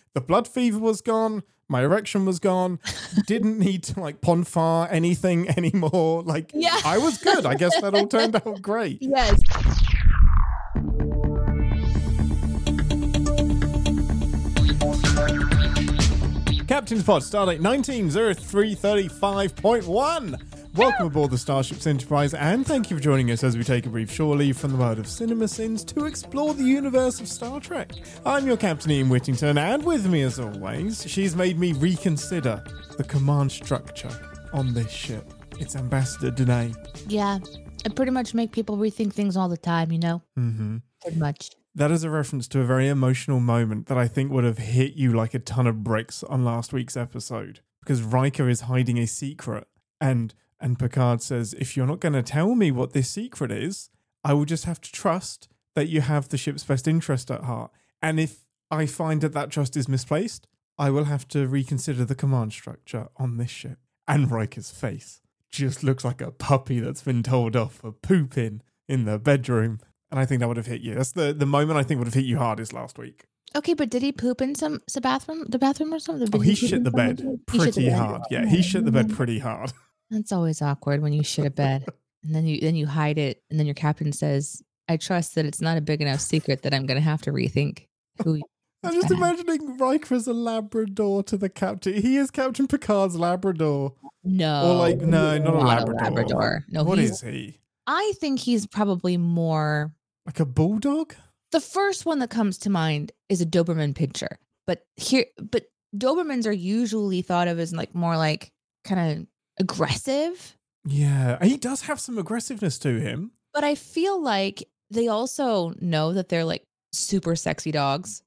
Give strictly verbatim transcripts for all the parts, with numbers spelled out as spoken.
The blood fever was gone. My erection was gone. Didn't need to like ponfar anything anymore. Like, yeah. I was good. I guess that all turned out great. Yes. Captain's Pod, Stardate nineteen oh three thirty-five point one. Welcome aboard the Starships Enterprise, and thank you for joining us as we take a brief shore leave from the world of cinema sins to explore the universe of Star Trek. I'm your Captain Ian Whittington, and with me as always, she's made me reconsider the command structure on this ship. It's Ambassador Danae. Yeah, I pretty much make people rethink things all the time, you know? Mm-hmm. Pretty much. That is a reference to a very emotional moment that I think would have hit you like a ton of bricks on last week's episode. Because Riker is hiding a secret, and and Picard says, if you're not going to tell me what this secret is, I will just have to trust that you have the ship's best interest at heart. And if I find that that trust is misplaced, I will have to reconsider the command structure on this ship. And Riker's face just looks like a puppy that's been told off for pooping in the bedroom. And I think that would have hit you. That's the, the moment I think would have hit you hardest last week. Okay, but did he poop in some, some bathroom, the bathroom or something? Oh, he shit the bed He shit the pretty bed. hard. Yeah, he shit the bed pretty hard. That's always awkward when you shit a bed and then you then you hide it, and then your captain says, "I trust that it's not a big enough secret that I'm going to have to rethink who." You I'm just imagining Riker as a Labrador to the captain. He is Captain Picard's Labrador. No, Or like, no, not a not Labrador. A Labrador. No, what he's, is he? I think he's probably more. Like a bulldog? The first one that comes to mind is a Doberman pinscher, but here, but Dobermans are usually thought of as like more like kind of aggressive. Yeah, he does have some aggressiveness to him. But I feel like they also know that they're like super sexy dogs.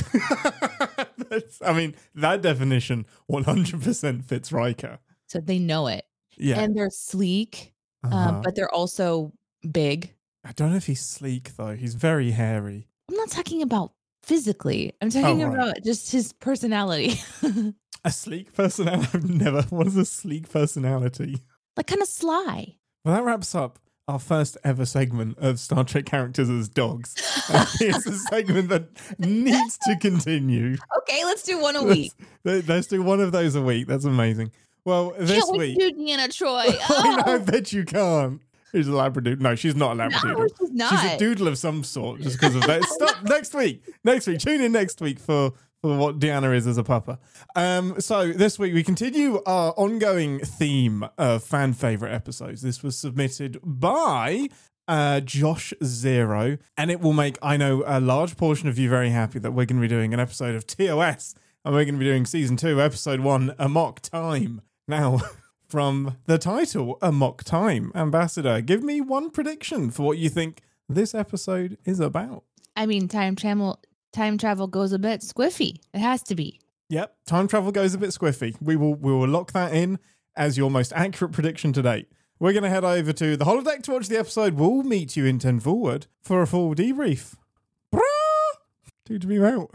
That's, I mean, that definition one hundred percent fits Riker. So they know it. Yeah. And they're sleek, Uh-huh. um, but they're also big. I don't know if he's sleek, though. He's very hairy. I'm not talking about physically. I'm talking Oh, right. about just his personality. A sleek personality? I've never... What is a sleek personality? Like kind of sly. Well, that wraps up our first ever segment of Star Trek characters as dogs. Uh, it's a segment that needs to continue. Okay, let's do one a week. Let's, let's do one of those a week. That's amazing. Well, this Can't week... wait to do Deanna Troy. I, Oh. know, I bet you can't. She's a Labradoodle. No, she's not a Labradoodle. No, she's not. She's a doodle of some sort just because of that. Stop next week. Next week. Tune in next week for, for what Deanna is as a pupper. Um, so this week we continue our ongoing theme of fan favorite episodes. This was submitted by uh, Josh Zero, and it will make, I know, a large portion of you very happy that we're going to be doing an episode of T O S, and we're going to be doing season two, episode one, Amok Time. Now... From the title, Amok Time, Ambassador, give me one prediction for what you think this episode is about. I mean, time travel time travel goes a bit squiffy. It has to be. Yep, time travel goes a bit squiffy. We will we will lock that in as your most accurate prediction to date. We're going to head over to the holodeck to watch the episode. We'll meet you in ten forward for a full debrief. Brah! Due to be out.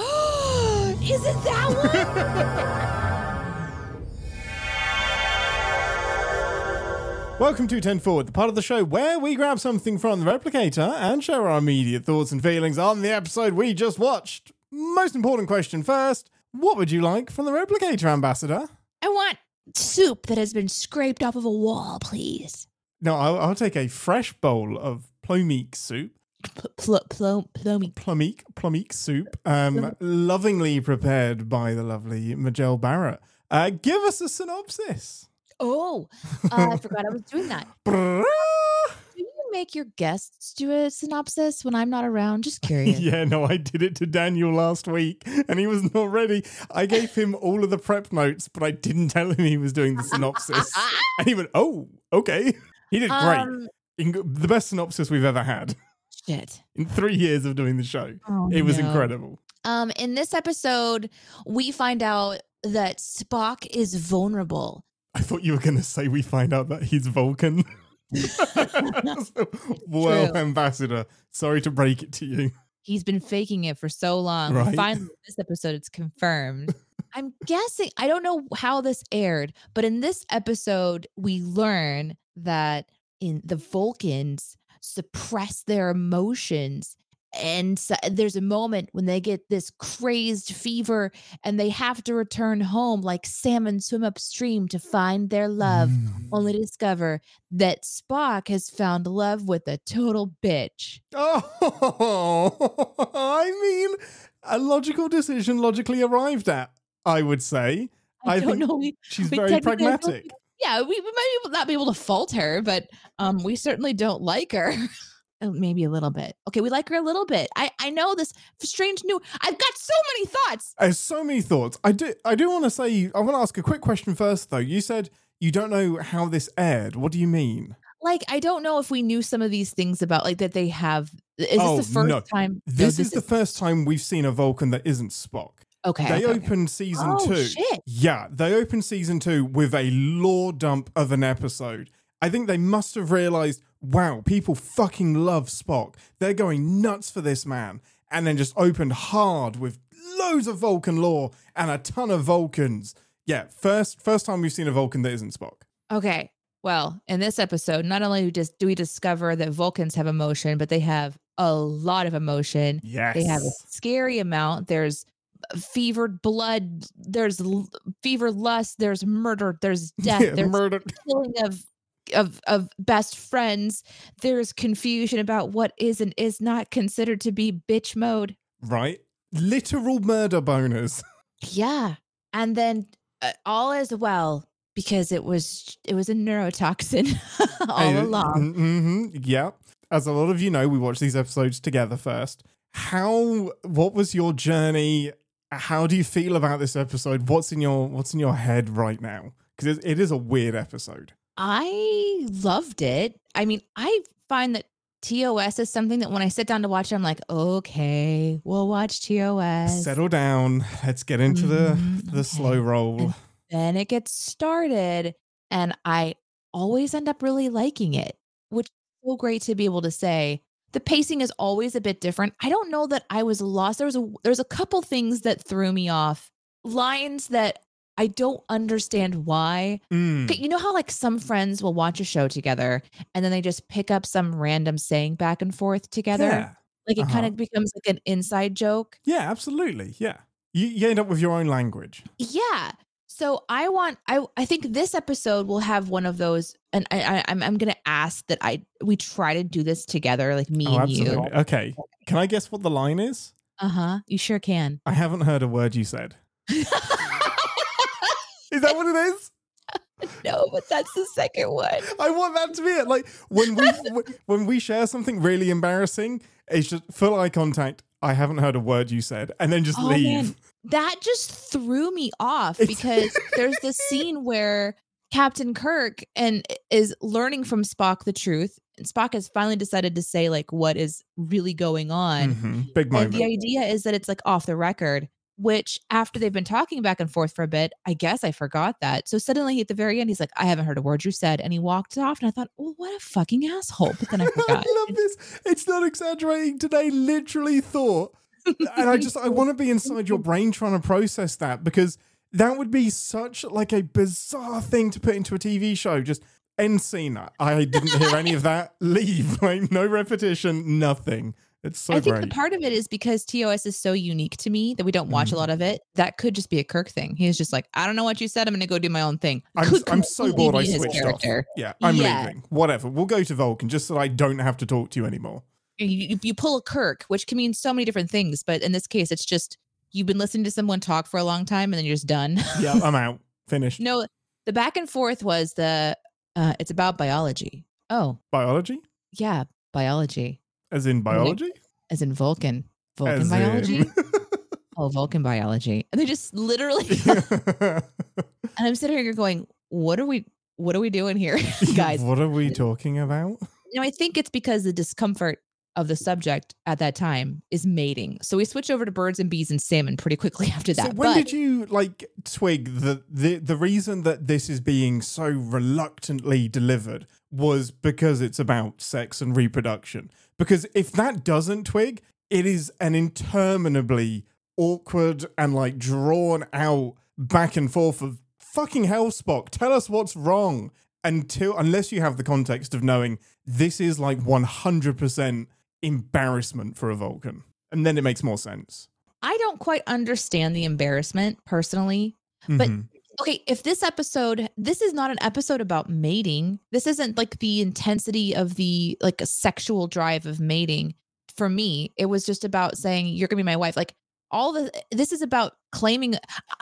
Is it that one? Welcome to ten forward, the part of the show where we grab something from the Replicator and share our immediate thoughts and feelings on the episode we just watched. Most important question first, what would you like from the Replicator, Ambassador? I want soup that has been scraped off of a wall, please. No, I'll, I'll take a fresh bowl of plomeek soup. Pl- pl- plomy. Plomeek, plomeek soup, um, lovingly prepared by the lovely Majel Barrett. Uh, give us a synopsis. Oh, uh, I forgot I was doing that. Brrrah! Do you make your guests do a synopsis when I'm not around? Just curious. Yeah, no, I did it to Daniel last week and he was not ready. I gave him all of the prep notes, but I didn't tell him he was doing the synopsis. And he went, oh, okay. He did great. Um, In, the best synopsis we've ever had Shit. in three years of doing the show. Oh, it was no. incredible. Um, in this episode, we find out that Spock is vulnerable. I thought you were going to say we find out that he's Vulcan. So, well, True. Ambassador, sorry to break it to you. He's been faking it for so long. Right. Finally, this episode, it's confirmed. I'm guessing, I don't know how this aired, but in this episode, we learn that in the Vulcans suppress their emotions and so, there's a moment when they get this crazed fever and they have to return home like salmon swim upstream to find their love, Mm. only to discover that Spock has found love with a total bitch. Oh, I mean, a logical decision logically arrived at, I would say. I, I don't think know. We, she's we very technically- pragmatic. Yeah, we, we might not be able to fault her, but um, we certainly don't like her. Oh, maybe a little bit. Okay, we like her a little bit. I, I know this strange new. I've got so many thoughts. There's so many thoughts. I do I do want to say, I want to ask a quick question first, though. You said you don't know how this aired. What do you mean? Like, I don't know if we knew some of these things about, like, that they have. Is Oh, this the first no. time? This, No, is the first time we've seen a Vulcan that isn't Spock. Okay. They okay, okay. opened season Oh, two. shit. Yeah, they opened season two with a lore dump of an episode. I think they must have realized, wow, people fucking love Spock. They're going nuts for this man. And then just opened hard with loads of Vulcan lore and a ton of Vulcans. Yeah, first first time we've seen a Vulcan that isn't Spock. Okay. Well, in this episode, not only just do we discover that Vulcans have emotion, but they have a lot of emotion. Yes. They have a scary amount. There's fevered blood. There's l- fever lust. There's murder. There's death. Yeah, there's murder. killing of of of best friends. There's confusion about what is and is not considered to be bitch mode. Right? Literal murder boners. Yeah, and then uh, all is well because it was it was a neurotoxin all along. Mm-hmm. Yeah. As a lot of you know, we watched these episodes together first. How, what was your journey? How do you feel about this episode? What's in your, what's in your head right now? Because it, it is a weird episode. I loved it. I mean, I find that T O S is something that when I sit down to watch it, I'm like, okay, we'll watch T O S. Settle down. Let's get into the, Mhm, the okay. slow roll. Then it gets started, and I always end up really liking it, which is so great to be able to say. The pacing is always a bit different. I don't know that I was lost. There was a there's a couple things that threw me off. Lines that I don't understand why. Mm. Okay, you know how like some friends will watch a show together and then they just pick up some random saying back and forth together? Yeah. Like it Uh-huh. kind of becomes like an inside joke. Yeah, absolutely. Yeah. You, you end up with your own language. Yeah. So I want I I think this episode will have one of those, and I, I I'm I'm gonna ask that I we try to do this together, like me Oh, and absolutely. you. Okay. Can I guess what the line is? Uh huh. You sure can. I haven't heard a word you said. Is that what it is? No, but that's the second one. I want that to be it. Like when we when we share something really embarrassing, it's just full eye contact. I haven't heard a word you said, and then just Oh, leave. man. That just threw me off It's- because there's this scene where Captain Kirk and is learning from Spock the truth, and Spock has finally decided to say like what is really going on. Mhm. Big And moment. the idea is that it's like off the record, which after they've been talking back and forth for a bit, I guess I forgot that. So suddenly at the very end, he's like, I haven't heard a word you said. And he walked off. And I thought, well, what a fucking asshole. But then I forgot. I love this. It's not exaggerating. Today, literally thought, and I just I want to be inside your brain trying to process that, because that would be such like a bizarre thing to put into a T V show. Just end scene. I didn't hear any of that. Leave. Like no repetition. Nothing. It's so I think great. the part of it is because T O S is so unique to me that we don't watch Mhm. a lot of it. That could just be a Kirk thing. He's just like, I don't know what you said. I'm going to go do my own thing. I'm, Could I'm so completely bored I be his switched character. off. Yeah, I'm Yeah. leaving. Whatever. We'll go to Vulcan just so I don't have to talk to you anymore. You, you, you pull a Kirk, which can mean so many different things. But in this case, it's just you've been listening to someone talk for a long time and then you're just done. Yeah, I'm out. Finished. No, the back and forth was the, uh, it's about biology. Oh, Biology? yeah, biology, As in biology? as in Vulcan. Vulcan As biology? in- Oh, Vulcan biology. And they just literally, and I'm sitting here going, what are we, what are we doing here, guys? What are we talking about? You know, I think it's because the discomfort of the subject at that time is mating. So we switch over to birds and bees and salmon pretty quickly after that. So when but did you like twig that the the reason that this is being so reluctantly delivered was because it's about sex and reproduction? Because if that doesn't twig, it is an interminably awkward and like drawn out back and forth of fucking hell, Spock, tell us what's wrong. Until unless you have the context of knowing this is like one hundred percent embarrassment for a Vulcan. And then it makes more sense. I don't quite understand the embarrassment personally, but Mm-hmm. okay, if this episode, this is not an episode about mating. This isn't like the intensity of the like a sexual drive of mating. For me, it was just about saying you're gonna be my wife. Like all the, this is about claiming.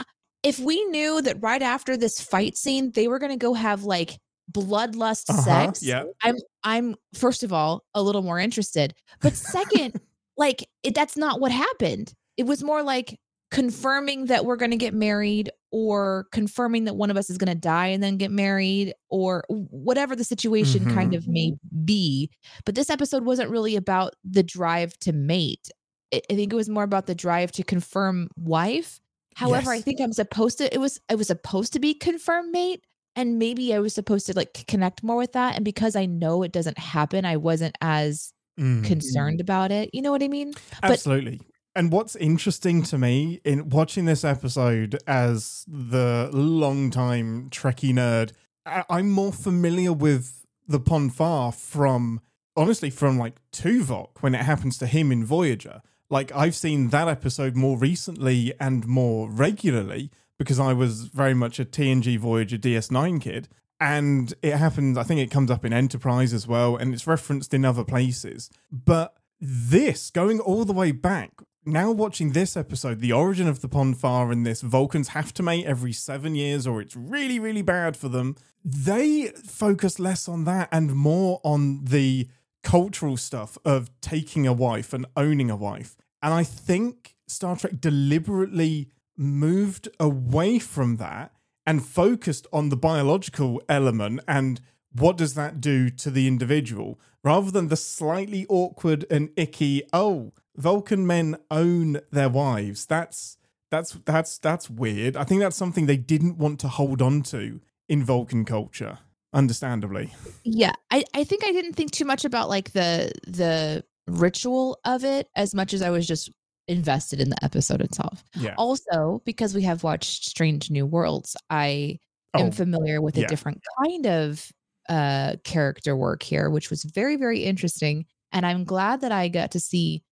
If we knew that right after this fight scene, they were gonna go have like bloodlust Uh-huh, sex, yeah. I'm, I'm first of all a little more interested, but second, like it, that's not what happened. It was more like confirming that we're going to get married or confirming that one of us is going to die and then get married or whatever the situation Mm-hmm. kind of may be. But this episode wasn't really about the drive to mate. I I think it was more about the drive to confirm wife. However, Yes. I think I'm supposed to, it was, I was supposed to be confirmed mate. And maybe I was supposed to like connect more with that. And because I know it doesn't happen, I wasn't as Mm. concerned about it. You know what I mean? Absolutely. But and what's interesting to me in watching this episode as the longtime Trekkie nerd, I- I'm more familiar with the Pon farr from, honestly, from like Tuvok when it happens to him in Voyager. Like I've seen that episode more recently and more regularly because I was very much a T N G Voyager D S nine kid. And it happens, I think it comes up in Enterprise as well, and it's referenced in other places. But this, going all the way back, now watching this episode, the origin of the Pon farr and this, Vulcans have to mate every seven years or it's really, really bad for them. They focus less on that and more on the cultural stuff of taking a wife and owning a wife. And I think Star Trek deliberately moved away from that and focused on the biological element and what does that do to the individual, rather than the slightly awkward and icky, oh, Vulcan men own their wives. That's that's that's that's weird. I think that's something they didn't want to hold on to in Vulcan culture, understandably. Yeah, I, I think I didn't think too much about like the the ritual of it as much as I was just invested in the episode itself. Yeah. Also, because we have watched Strange New Worlds, I am Oh, familiar with a yeah. different kind of uh, character work here, which was very, very interesting. And I'm glad that I got to see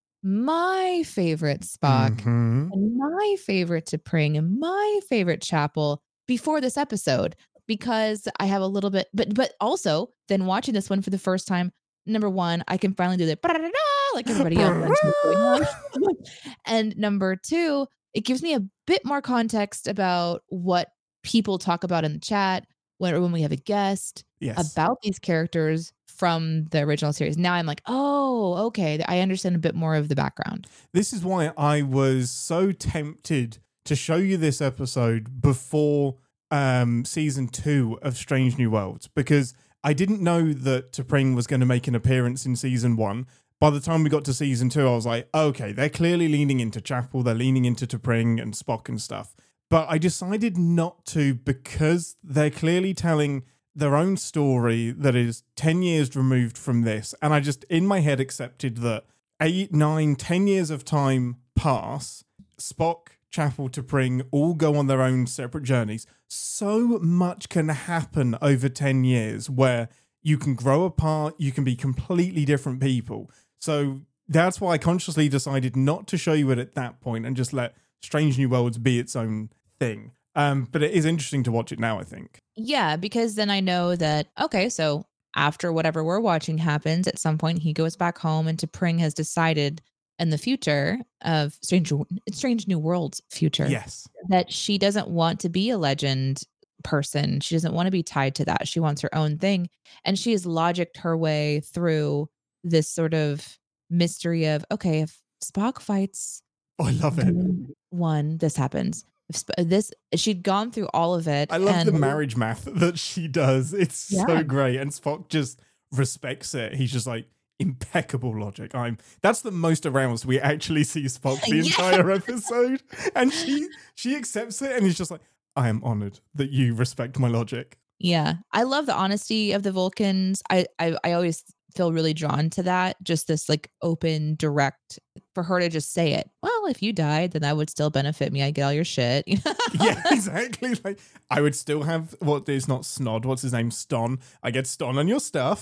my favorite Spock Mhm. and my favorite T'Pring and my favorite Chapel before this episode, because I have a little bit, but but also then watching this one for the first time. Number one, I can finally do the like everybody else mentioned what's going on. And number two, it gives me a bit more context about what people talk about in the chat when when we have a guest Yes. about these characters from the original series. Now I'm like, oh, okay, I understand a bit more of the background. This is why I was so tempted to show you this episode before um, season two of Strange New Worlds, because I didn't know that T'Pring was going to make an appearance in season one. By the time we got to season two, I was like, okay, they're clearly leaning into Chapel, they're leaning into T'Pring and Spock and stuff. But I decided not to because they're clearly telling their own story that is ten years removed from this. And I just, in my head, accepted that eight, nine, ten years of time pass, Spock, Chapel, T'Pring all go on their own separate journeys. So much can happen over ten years where you can grow apart, you can be completely different people. So that's why I consciously decided not to show you it at that point and just let Strange New Worlds be its own thing. Um, but it is interesting to watch it now, I think. Yeah, because then I know that, okay, so after whatever we're watching happens, at some point he goes back home and T'Pring has decided in the future of Strange, Strange New Worlds future Yes. that she doesn't want to be a legend person. She doesn't want to be tied to that. She wants her own thing. And she has logicked her way through this sort of mystery of, okay, if Spock fights Oh, I love it. one, this happens. If Sp- this she'd gone through all of it. I love and the marriage math that she does. It's Yeah. so great. And Spock just respects it. He's just like, impeccable logic. I'm that's the most aroused we actually see Spock the Yeah. entire episode. And she she accepts it and he's just like, I am honored that you respect my logic. Yeah, I love the honesty of the Vulcans. I, I I always feel really drawn to that. Just this like open, direct, for her to just say it. Well, if you died, then that would still benefit me. I get all your shit. Yeah, exactly. Like I would still have what is not Snod. What's his name? Ston. I get Ston on your stuff.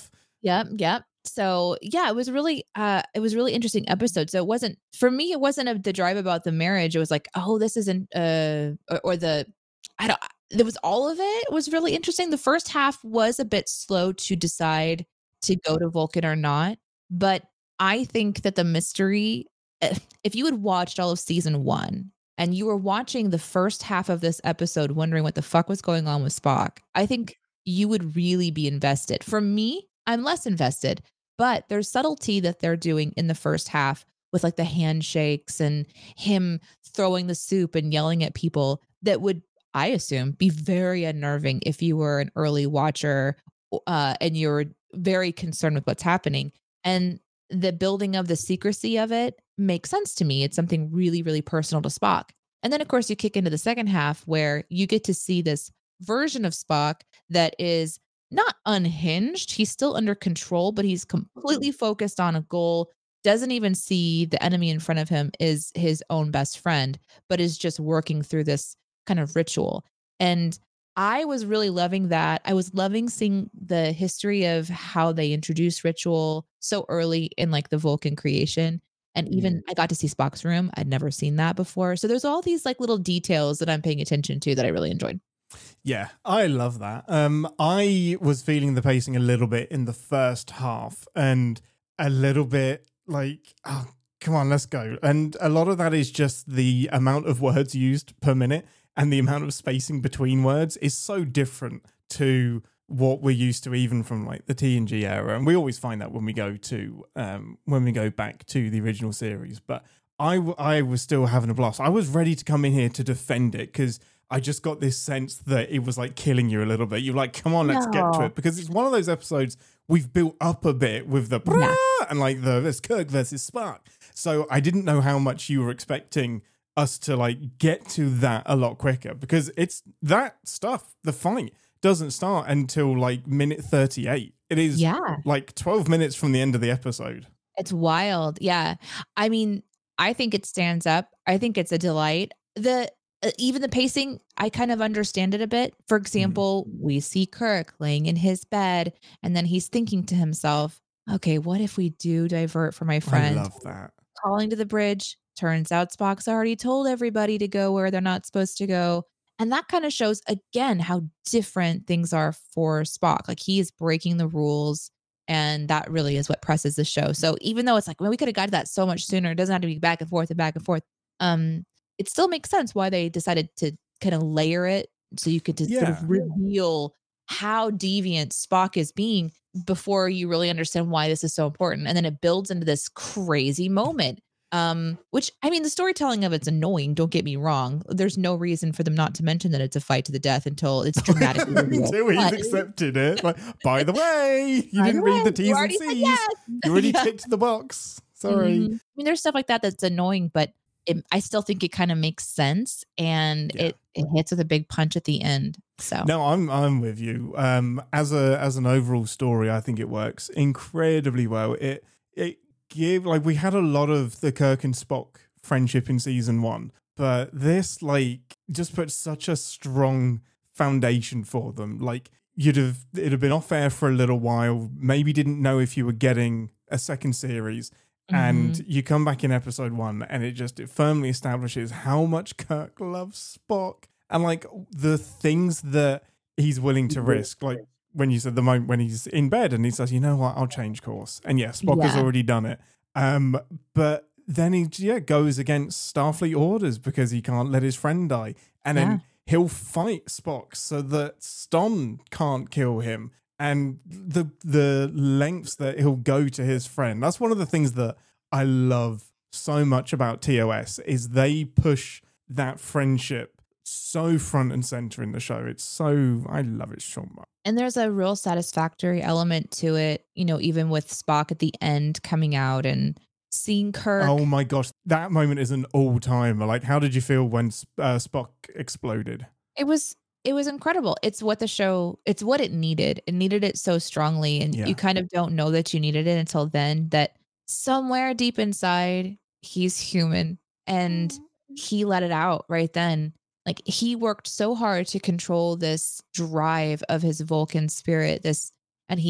Yep, yep. So, yeah, it was really uh it was a really interesting episode. So it wasn't for me, it wasn't a, the drive about the marriage. It was like, oh, this isn't uh or, or the I don't there was all of it was really interesting. The first half was a bit slow to decide to go to Vulcan or not, but I think that the mystery if if you had watched all of season one and you were watching the first half of this episode wondering what the fuck was going on with Spock, I think you would really be invested. For me, I'm less invested, but there's subtlety that they're doing in the first half with like the handshakes and him throwing the soup and yelling at people that would, I assume, be very unnerving if you were an early watcher uh, and you're very concerned with what's happening. And the building of the secrecy of it makes sense to me. It's something really, really personal to Spock. And then, of course, you kick into the second half where you get to see this version of Spock that is not unhinged. He's still under control, but he's completely focused on a goal. Doesn't even see the enemy in front of him is his own best friend, but is just working through this kind of ritual. And I was really loving that. I was loving seeing the history of how they introduced ritual so early in like the Vulcan creation. And even I got to see Spock's room. I'd never seen that before. So there's all these like little details that I'm paying attention to that I really enjoyed. Yeah, I love that. Um, I was feeling the pacing a little bit in the first half and a little bit like, oh, come on, let's go. And a lot of that is just the amount of words used per minute and the amount of spacing between words is so different to what we're used to even from like the T N G era. And we always find that when we go to, um, when we go back to the original series. But I, w- I was still having a blast. I was ready to come in here to defend it because I just got this sense that it was like killing you a little bit. You're like, come on, let's get to No. it. Because it's one of those episodes we've built up a bit with the Yeah. and like the this Kirk versus Spock. So I didn't know how much you were expecting us to like get to that a lot quicker because it's that stuff, the fight doesn't start until like minute thirty-eight. It is Yeah. like twelve minutes from the end of the episode. It's wild. Yeah. I mean, I think it stands up. I think it's a delight. The uh, even the pacing, I kind of understand it a bit. For example, we see Kirk laying in his bed and then he's thinking to himself, okay, what if we do divert for my I friend? love that. Calling to the bridge. Turns out Spock's already told everybody to go where they're not supposed to go. And that kind of shows again how different things are for Spock. Like he is breaking the rules. And that really is what presses the show. So even though it's like, well, we could have got to that so much sooner. It doesn't have to be back and forth and back and forth. Um, it still makes sense why they decided to kind of layer it so you could just sort Yeah. of reveal how deviant Spock is being before you really understand why this is so important. And then it builds into this crazy moment. Um, which I mean, the storytelling of it's annoying. Don't get me wrong. There's no reason for them not to mention that it's a fight to the death until it's dramatically revealed. Until he's But- accepted it. Like, by the way, you By didn't the read the way, T's you and already said C's. yes. You already Yeah. ticked the box. Sorry. Mhm. I mean, there's stuff like that that's annoying, but it, I still think it kind of makes sense, and Yeah. it, it hits with a big punch at the end. So No, I'm I'm with you. Um, as a as an overall story, I think it works incredibly well. It it give like we had a lot of the Kirk and Spock friendship in season one, but this like just puts such a strong foundation for them. Like you'd have it'd have been off air for a little while, maybe didn't know if you were getting a second series. And Mhm. you come back in episode one, and it just it firmly establishes how much Kirk loves Spock, and like the things that he's willing to risk. Like when you said the moment when he's in bed and he says, "You know what? I'll change course." And yes, Spock has Yeah. already done it. Um, but then he yeah goes against Starfleet orders because he can't let his friend die, and Yeah. then he'll fight Spock so that Ston can't kill him. And the the lengths that he'll go to his friend. That's one of the things that I love so much about T O S is they push that friendship so front and center in the show. It's so I love it so much. And there's a real satisfactory element to it, you know, even with Spock at the end coming out and seeing Kirk. Oh my gosh, that moment is an all timer. Like, how did you feel when uh, Spock exploded? It was it was incredible. It's what the show, it's what it needed. It needed it so strongly. And Yeah. you kind of don't know that you needed it until then, that somewhere deep inside, he's human and he let it out right then. Like he worked so hard to control this drive of his Vulcan spirit, this, and he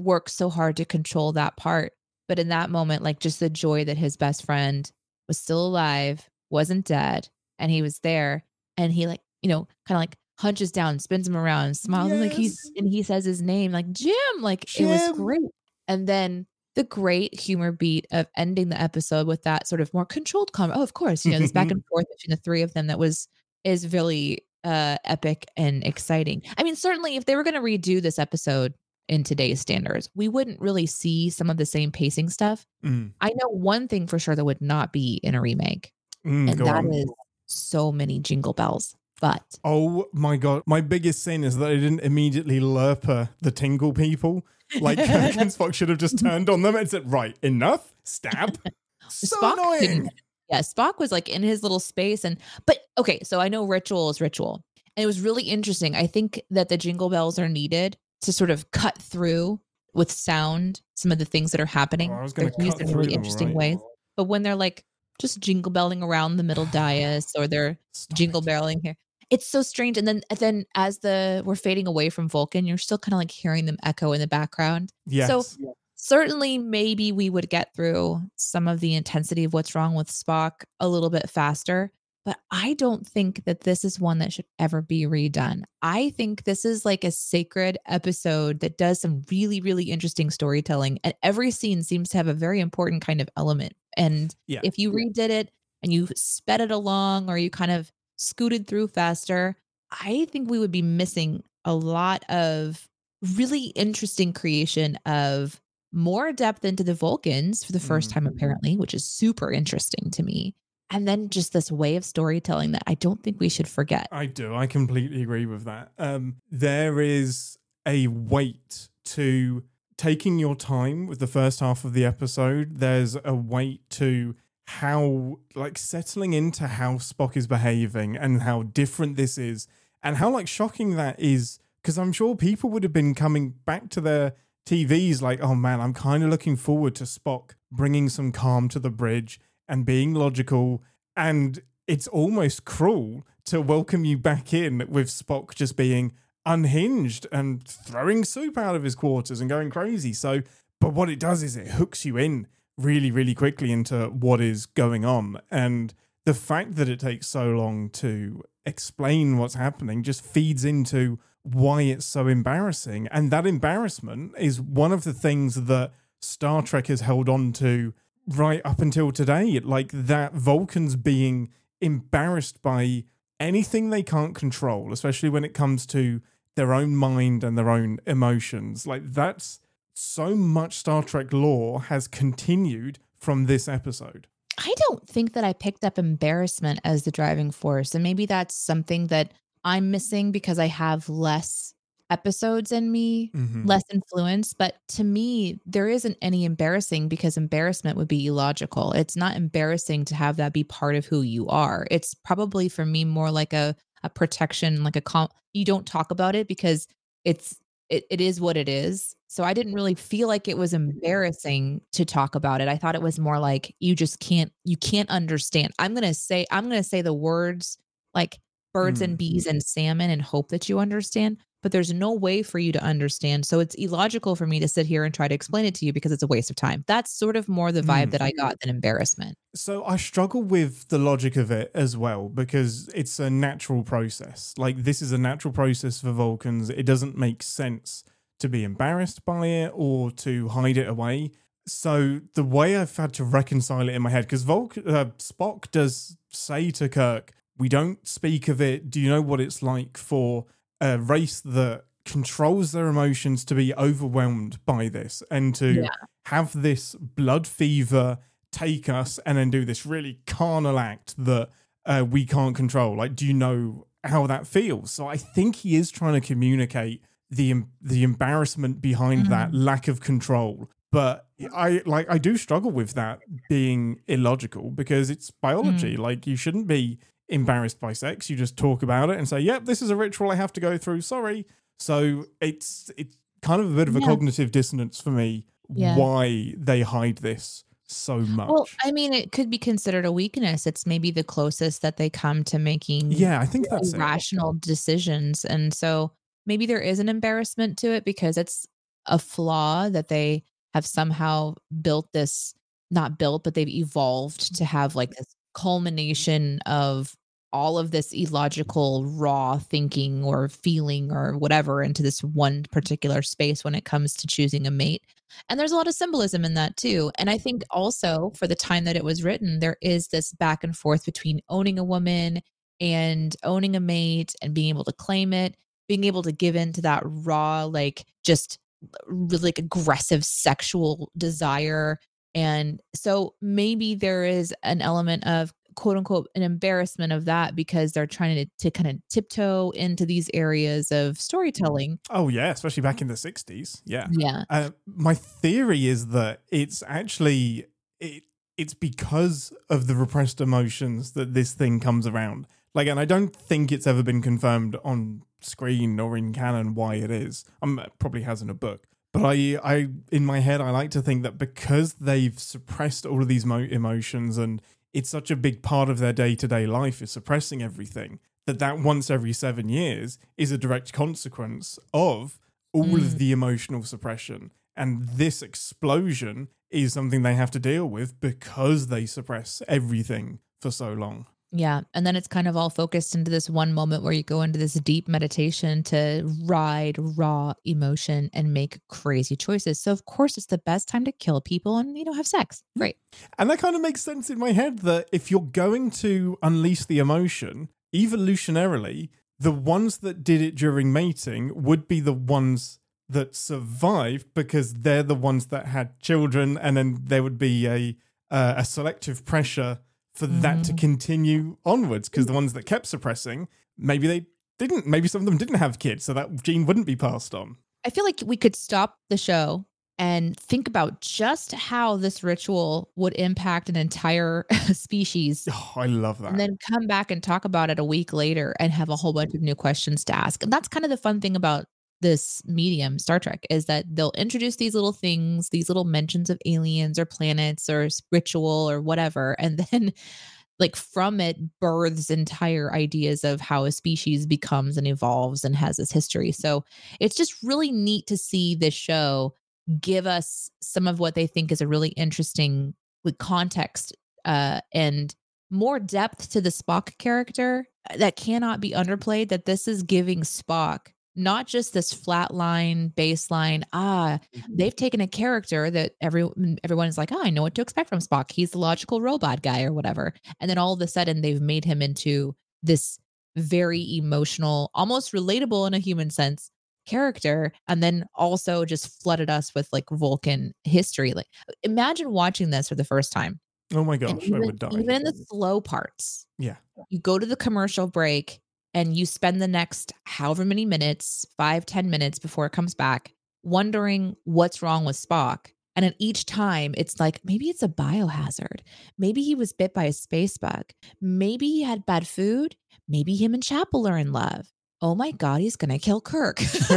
works so hard to control that part. But in that moment, like just the joy that his best friend was still alive, wasn't dead, and he was there, and he like, you know, kind of like hunches down, spins him around, smiles, and like he's Yes, and he says his name like Jim, like it was Jim. great. And then the great humor beat of ending the episode with that sort of more controlled comment. Oh, of course, you know, this back and forth between the three of them that was is really uh epic and exciting. I mean, certainly if they were going to redo this episode in today's standards, we wouldn't really see some of the same pacing stuff. Mm, I know one thing for sure that would not be in a remake, mm, and go that on. is so many jingle bells. But Oh my god, my biggest sin is that I didn't immediately lurper the tingle people. Like Kirk and Spock should have just turned on them and said, "Right, enough, stab." So Spock couldn't. annoying. Yeah, Spock was like in his little space, and but okay, so I know ritual is ritual, and it was really interesting. I think that the jingle bells are needed to sort of cut through with sound some of the things that are Oh, happening. I was They're going to used cut in through really them, all interesting right. ways. But when they're like just jingle belling around the middle dais, or they're Stop jingle it. barreling here, it's so strange. And then, and then as the we're fading away from Vulcan, you're still kind of like hearing them echo in the background. So Yes. certainly, maybe we would get through some of the intensity of what's wrong with Spock a little bit faster. But I don't think that this is one that should ever be redone. I think this is like a sacred episode that does some really, really interesting storytelling. And every scene seems to have a very important kind of element. And Yeah. if you redid it and you sped it along, or you kind of scooted through faster, I think we would be missing a lot of really interesting creation of more depth into the Vulcans for the first Mm. time, apparently, which is super interesting to me. And then just this way of storytelling that I don't think we should forget. I do. I completely agree with that. Um, there is a weight to taking your time with the first half of the episode. There's a weight to how, like, settling into how Spock is behaving and how different this is, and how, like, shocking that is. Because I'm sure people would have been coming back to their T Vs like, oh man, I'm kind of looking forward to Spock bringing some calm to the bridge and being logical. And it's almost cruel to welcome you back in with Spock just being unhinged and throwing soup out of his quarters and going crazy. So, but what it does is it hooks you in really, really quickly into what is going on. And the fact that it takes so long to explain what's happening just feeds into why it's so embarrassing. And that embarrassment is one of the things that Star Trek has held on to right up until today. Like that Vulcans being embarrassed by anything they can't control, especially when it comes to their own mind and their own emotions. Like that's so much Star Trek lore has continued from this episode. I don't think that I picked up embarrassment as the driving force. And maybe that's something that I'm missing because I have less episodes in me, Mm-hmm. less influence. But to me, there isn't any embarrassing because embarrassment would be illogical. It's not embarrassing to have that be part of who you are. It's probably for me more like a, a protection, like a com- you don't talk about it because it's it, it is what it is. So I didn't really feel like it was embarrassing to talk about it. I thought it was more like you just can't you can't understand. I'm gonna say I'm gonna say the words like birds and Mm. bees and salmon and hope that you understand, but there's no way for you to understand. So it's illogical for me to sit here and try to explain it to you because it's a waste of time. That's sort of more the vibe Mm. that I got than embarrassment. So I struggle with the logic of it as well because it's a natural process. Like this is a natural process for Vulcans. It doesn't make sense to be embarrassed by it or to hide it away. So the way I've had to reconcile it in my head, because Volk uh, Spock does say to Kirk, "We don't speak of it. Do you know what it's like for a race that controls their emotions to be overwhelmed by this and to Yeah. have this blood fever take us and then do this really carnal act that uh, we can't control? Like, do you know how that feels?" So I think he is trying to communicate the em- the embarrassment behind that Mhm. lack of control. But I like I do struggle with that being illogical because it's biology. Mm. Like you shouldn't be embarrassed by sex. You just talk about it and say, "Yep, this is a ritual I have to go through. Sorry." So it's it's kind of a bit of a Yeah. cognitive dissonance for me Yeah. why they hide this so much. Well, I mean, it could be considered a weakness. It's maybe the closest that they come to making Yeah, I think that's it. rational decisions. And so maybe there is an embarrassment to it because it's a flaw that they have somehow built this, not built, but they've evolved to have like this culmination of all of this illogical raw thinking or feeling or whatever into this one particular space when it comes to choosing a mate. And there's a lot of symbolism in that too. And I think also for the time that it was written, there is this back and forth between owning a woman and owning a mate and being able to claim it, being able to give in to that raw, like just really like aggressive sexual desire. And so maybe there is an element of quote unquote an embarrassment of that because they're trying to, to kind of tiptoe into these areas of storytelling. Oh yeah, especially back in the sixties. Yeah. Yeah. Uh, my theory is that it's actually it it's because of the repressed emotions that this thing comes around. Like, and I don't think it's ever been confirmed on screen or in canon why it is. Um, it probably has in a book. But I, I, in my head, I like to think that because they've suppressed all of these mo- emotions and it's such a big part of their day-to-day life is suppressing everything, that that once every seven years is a direct consequence of all mm. of the emotional suppression. And this explosion is something they have to deal with because they suppress everything for so long. Yeah. And then it's kind of all focused into this one moment where you go into this deep meditation to ride raw emotion and make crazy choices. So of course it's the best time to kill people and, you know, have sex. Great. And that kind of makes sense in my head that if you're going to unleash the emotion, evolutionarily, the ones that did it during mating would be the ones that survived because they're the ones that had children, and then there would be a uh, a selective pressure for mm-hmm. that to continue onwards, because the ones that kept suppressing, maybe they didn't, maybe some of them didn't have kids, so that gene wouldn't be passed on. I feel like we could stop the show and think about just how this ritual would impact an entire species. Oh, I love that. And then come back and talk about it a week later and have a whole bunch of new questions to ask. And that's kind of the fun thing about this medium, Star Trek, is that they'll introduce these little things, these little mentions of aliens or planets or ritual or whatever. And then like from it births entire ideas of how a species becomes and evolves and has this history. So it's just really neat to see this show give us some of what they think is a really interesting with context uh, and more depth to the Spock character that cannot be underplayed, that this is giving Spock not just this flat line, baseline, ah, they've taken a character that every, everyone is like, oh, I know what to expect from Spock. He's the logical robot guy or whatever. And then all of a sudden they've made him into this very emotional, almost relatable in a human sense character. And then also just flooded us with like Vulcan history. Like imagine watching this for the first time. Oh my gosh, even, I would die. Even in the slow parts. Yeah. You go to the commercial break and you spend the next however many minutes, five, ten minutes before it comes back, wondering what's wrong with Spock. And at each time, it's like, maybe it's a biohazard. Maybe he was bit by a space bug. Maybe he had bad food. Maybe him and Chapel are in love. Oh my God, he's going to kill Kirk.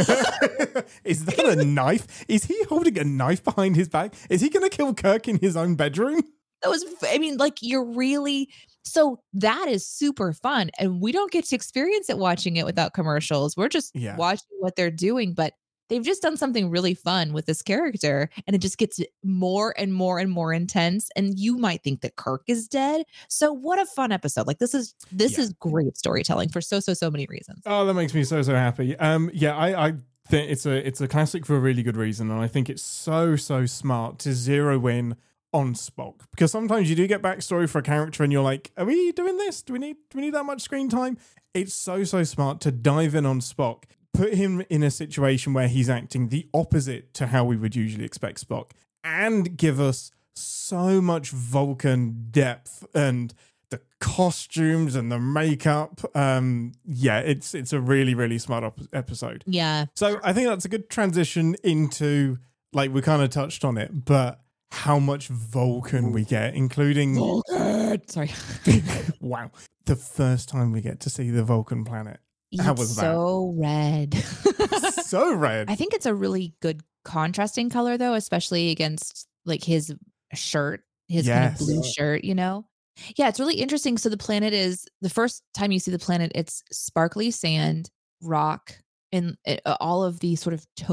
Is that a knife? Is he holding a knife behind his back? Is he going to kill Kirk in his own bedroom? That was, I mean, like you're really, so that is super fun. And we don't get to experience it watching it without commercials. We're just yeah. watching what they're doing, but they've just done something really fun with this character and it just gets more and more and more intense. And you might think that Kirk is dead. So what a fun episode. Like this is, this yeah. is great storytelling for so, so, so many reasons. Oh, that makes me so, so happy. Um, yeah, I, I think it's a, it's a classic for a really good reason. And I think it's so, so smart to zero in on Spock, because sometimes you do get backstory for a character and you're like, are we doing this? Do we need do we need that much screen time? It's so so smart to dive in on Spock, put him in a situation where he's acting the opposite to how we would usually expect Spock, and give us so much Vulcan depth and the costumes and the makeup. Um, yeah, it's it's a really really smart op- episode. Yeah. So I think that's a good transition into, like, we kind of touched on it, but how much Vulcan we get, including Vulcan. Sorry. Wow. The first time we get to see the Vulcan planet. How it's was that? So red. So red. I think it's a really good contrasting color though, especially against like his shirt, his yes. kind of blue shirt, you know? Yeah, it's really interesting. So the planet is, the first time you see the planet, it's sparkly sand, rock, and uh, all of the sort of taupe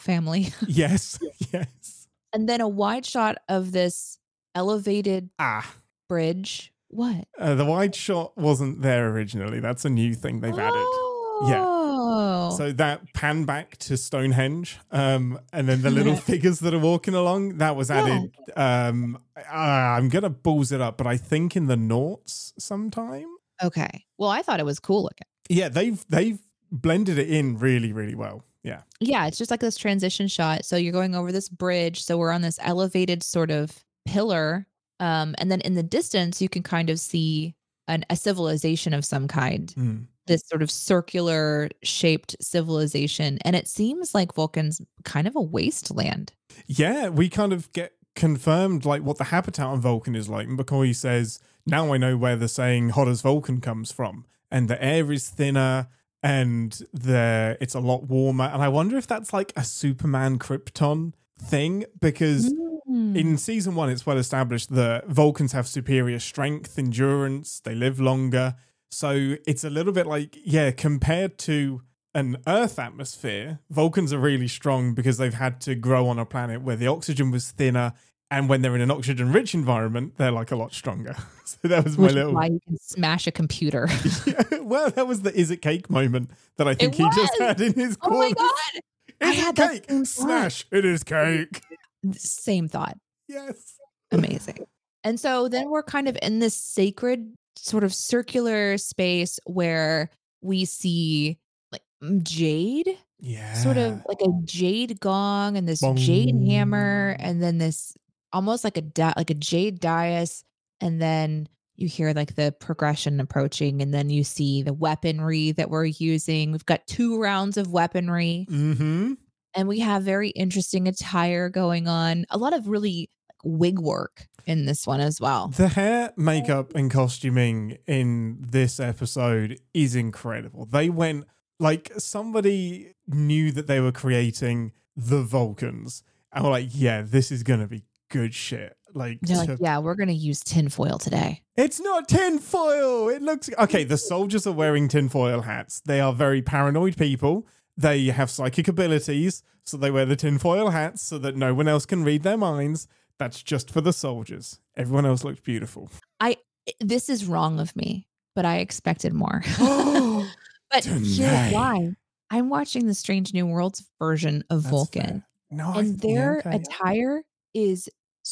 family. Yes, yes. And then a wide shot of this elevated Ah, bridge. What? uh, the wide shot wasn't there originally. That's a new thing they've added. Yeah. Oh. So that pan back to Stonehenge, um, and then the little figures that are walking along, that was added. Um, uh, I'm gonna balls it up, but I think in the noughts sometime. Okay. Well, I thought it was cool looking. Yeah, they've they've blended it in really, really well. Yeah. Yeah, it's just like this transition shot. So you're going over this bridge. So we're on this elevated sort of pillar. Um, and then in the distance, you can kind of see an, a civilization of some kind. Mm. This sort of circular shaped civilization. And it seems like Vulcan's kind of a wasteland. Yeah, we kind of get confirmed like what the habitat on Vulcan is like. And McCoy says, now I know where the saying hot as Vulcan comes from. And the air is thinner and the it's a lot warmer. And I wonder if that's like a Superman Krypton thing, because Mm. in season one, it's well established that Vulcans have superior strength, endurance, they live longer. So it's a little bit like, yeah, compared to an Earth atmosphere, Vulcans are really strong because they've had to grow on a planet where the oxygen was thinner. And when they're in an oxygen-rich environment, they're like a lot stronger. So that was my Which is little. why you can smash a computer. Yeah, well, that was the is it cake moment that I think It he just was! had in his Oh my corner. God. I Is had it that cake? same thought. Smash! It is cake. Same thought. Yes. Amazing. And so then we're kind of in this sacred sort of circular space where we see like mm, jade, Yeah. sort of like a jade gong and this Bong. jade hammer, and then this almost like a da- like a jade dais, and then you hear like the progression approaching, and then you see the weaponry that we're using. We've got two rounds of weaponry, Mm-hmm. and we have very interesting attire going on. A lot of really like, wig work in this one as well. The hair, makeup, and costuming in this episode is incredible. They went like somebody knew that they were creating the Vulcans, and were like, "Yeah, this is gonna be good shit." Like, They're to- like, yeah, we're gonna use tinfoil today. it's not tinfoil. It looks okay. The soldiers are wearing tinfoil hats. They are very paranoid people. They have psychic abilities, so they wear the tinfoil hats so that no one else can read their minds. That's just for the soldiers. Everyone else looks beautiful. I this is wrong of me, but I expected more. Oh, But Danae. here's why. I'm watching the Strange New Worlds version of That's Vulcan, fair. No, I- and yeah, their okay. attire is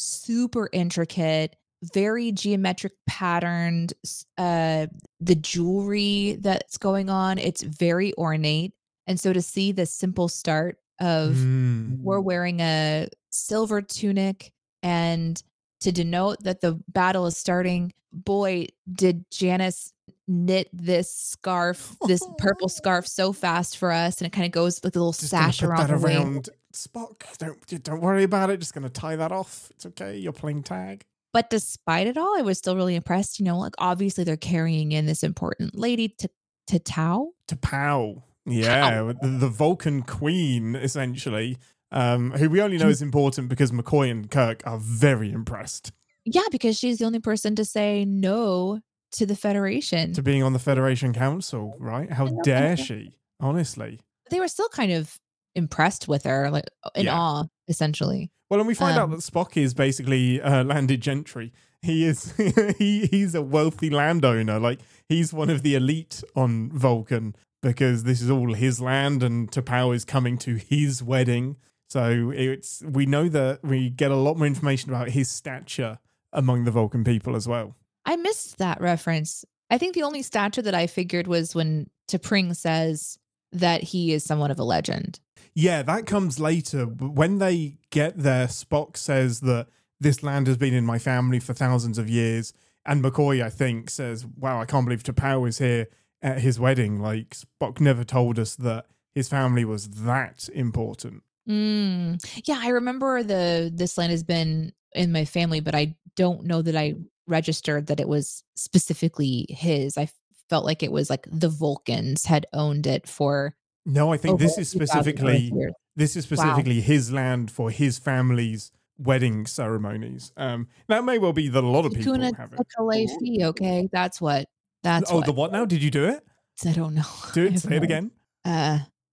super intricate, very geometric patterned. s- Uh, the jewelry that's going on, it's very ornate. And so to see the simple start of Mm. we're wearing a silver tunic, and to denote that the battle is starting, boy, did Janice knit this scarf, this purple scarf so fast for us, and it kind of goes like a little Just gonna sash put around that the waist. around Spock. Don't don't worry about it. Just gonna tie that off. It's okay. You're playing tag. But despite it all, I was still really impressed. You know, like obviously they're carrying in this important lady to to Tau. To Pow. Yeah, the, the Vulcan Queen, essentially, um, who we only know is important because McCoy and Kirk are very impressed Yeah, because she's the only person to say no to the Federation. to being on the Federation Council, right? How I know, dare thank you. she? Honestly. They were still kind of impressed with her, like in Yeah. awe, essentially. Well, and we find out Um, that Spock is basically uh, landed gentry. He is he he's a wealthy landowner. Like he's one of the elite on Vulcan because this is all his land, and T'Pau is coming to his wedding. So it's we know that we get a lot more information about his stature among the Vulcan people as well. I missed that reference. I think the only stature that I figured was when T'Pring says that he is somewhat of a legend. Yeah, that comes later. But when they get there, Spock says that this land has been in my family for thousands of years. And McCoy, I think, says, wow, I can't believe T'Pau is here at his wedding. Like, Spock never told us that his family was that important. Mm. Yeah, I remember the this land has been in my family, but I don't know that I registered that it was specifically his. I felt like it was like the Vulcans had owned it for No, I think over this is two thousand specifically years. this is specifically his land for his family's wedding ceremonies. Um, that may well be that a lot of people Kuna have it. Takalefi, okay, that's what. That's Oh, what. the what now? Did you do it? I don't know. Do I it. have Say it no- again. Uh,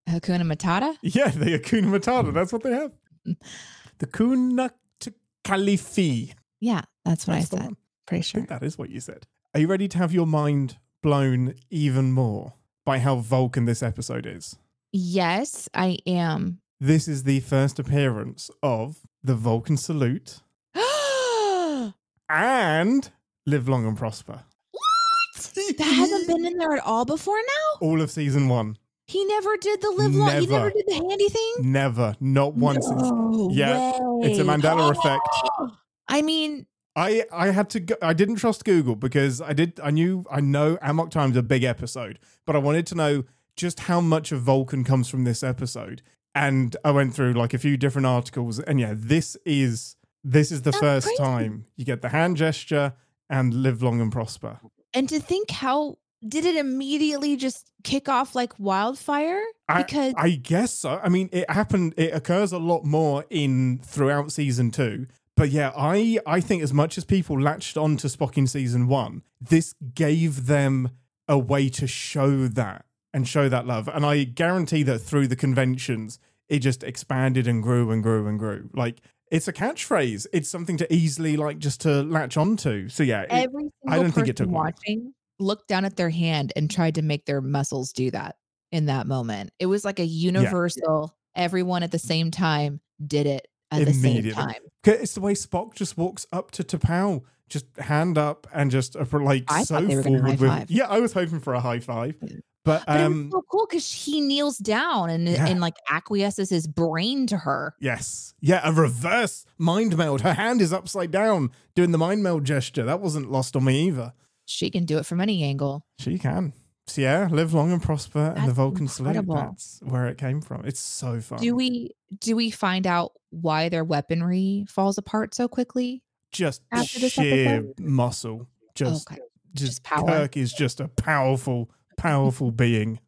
Hakuna Matata? Yeah, the Hakuna Matata. That's what they have. The Kuna Kalifi. Yeah, that's what That's I the said. one. Pretty I sure. think that is what you said. Are you ready to have your mind blown even more by how Vulcan this episode is? Yes, I am. This is the first appearance of the Vulcan salute and Live Long and Prosper. What? That hasn't been in there at all before now? All of season one. He never did the live long. He never did the handy thing? Never. Not once. No yeah. way. It's a Mandela effect. I mean, I, I had to go, I didn't trust Google because I did I knew I know Amok Time's a big episode, but I wanted to know just how much of Vulcan comes from this episode. And I went through like a few different articles, and yeah, this is this is the That's first crazy. time you get the hand gesture and Live Long and Prosper. And to think how did it immediately just kick off like wildfire? Because I, I guess so. I mean, it happened. It occurs a lot more in throughout season two. But yeah, I I think as much as people latched on to Spock in season one, this gave them a way to show that and show that love. And I guarantee that through the conventions, it just expanded and grew and grew and grew. Like, it's a catchphrase. It's something to easily like just to latch onto. So yeah, it, every single I don't think it person took long. watching looked down at their hand and tried to make their muscles do that in that moment. It was like a universal, everyone at the same time did it at the same Immediately. time. It's the way Spock just walks up to T'Pau, just hand up and just uh, like I so thought they were gonna forward with. high-five. Yeah, I was hoping for a high five, but But um, it was so cool because he kneels down and, Yeah. and like acquiesces his brain to her. yes, yeah, a reverse mind meld. Her hand is upside down doing the mind meld gesture. That wasn't lost on me either. She can do it from any angle. She can. So yeah, live long and prosper, and the That's Vulcan salute. incredible. That's where it came from. It's so fun. Do we do we find out why their weaponry falls apart so quickly? just after this sheer episode? muscle? Just, Okay. just, Just power. Kirk is just a powerful, powerful being.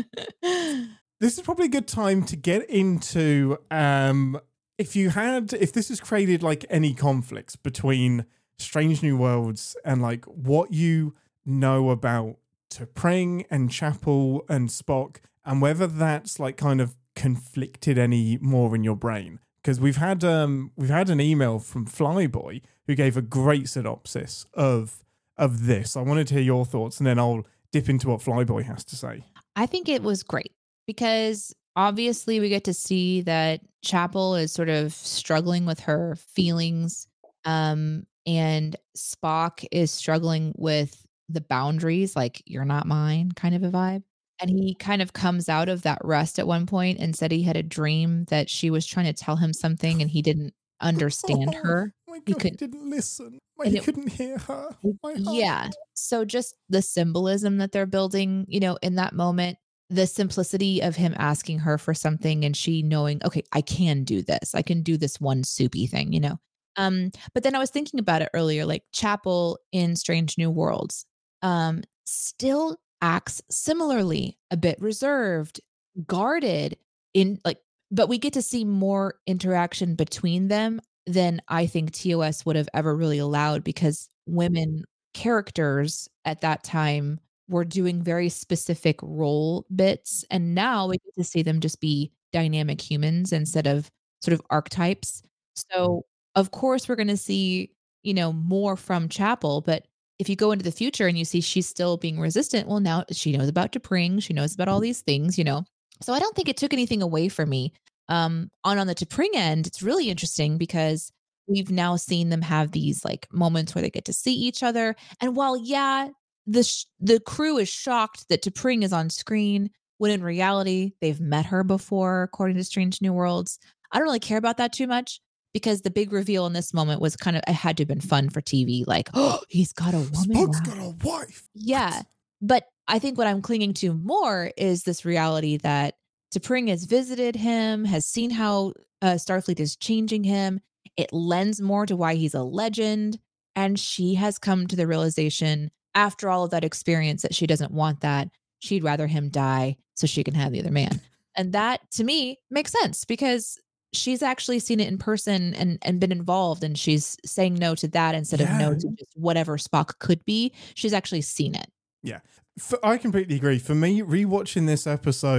This is probably a good time to get into um if you had if this has created like any conflicts between Strange New Worlds and like what you know about T'Pring and Chapel and Spock, and whether that's like kind of conflicted any more in your brain. Because we've had um we've had an email from Flyboy who gave a great synopsis of of this. I wanted to hear your thoughts, and then I'll dip into what Flyboy has to say. I think it was great because obviously we get to see that Chapel is sort of struggling with her feelings, um, and Spock is struggling with the boundaries, like you're not mine kind of a vibe. And he kind of comes out of that rest at one point and said he had a dream that she was trying to tell him something and he didn't understand her. Oh my He God, he couldn't- didn't listen. Like, and he it- couldn't hear her. My heart. Yeah. So just the symbolism that they're building, you know, in that moment, the simplicity of him asking her for something and she knowing, okay, I can do this. I can do this one soupy thing, you know. Um, but then I was thinking about it earlier, like Chapel in Strange New Worlds, um, still acts similarly, a bit reserved, guarded in like, but we get to see more interaction between them than I think T O S would have ever really allowed because women characters at that time were doing very specific role bits. And now we get to see them just be dynamic humans instead of sort of archetypes. So, of course, we're going to see, you know, more from Chapel. But if you go into the future and you see she's still being resistant, well, now she knows about T'Pring. She knows about all these things, you know. So I don't think it took anything away from me. Um, on on the T'Pring end, it's really interesting because we've now seen them have these like moments where they get to see each other. And while yeah, the sh- the crew is shocked that T'Pring is on screen, when in reality they've met her before, according to Strange New Worlds. I don't really care about that too much because the big reveal in this moment was kind of it had to have been fun for T V. Like, oh, he's got a woman. Spock's Wow. got a wife. Yeah. But I think what I'm clinging to more is this reality that T'Pring has visited him, has seen how uh, Starfleet is changing him. It lends more to why he's a legend. And she has come to the realization after all of that experience that she doesn't want that. She'd rather him die so she can have the other man. And that to me makes sense because she's actually seen it in person and, and been involved. And she's saying no to that instead of no Yeah. to just whatever Spock could be. She's actually seen it. For, I completely agree. For me, rewatching this episode,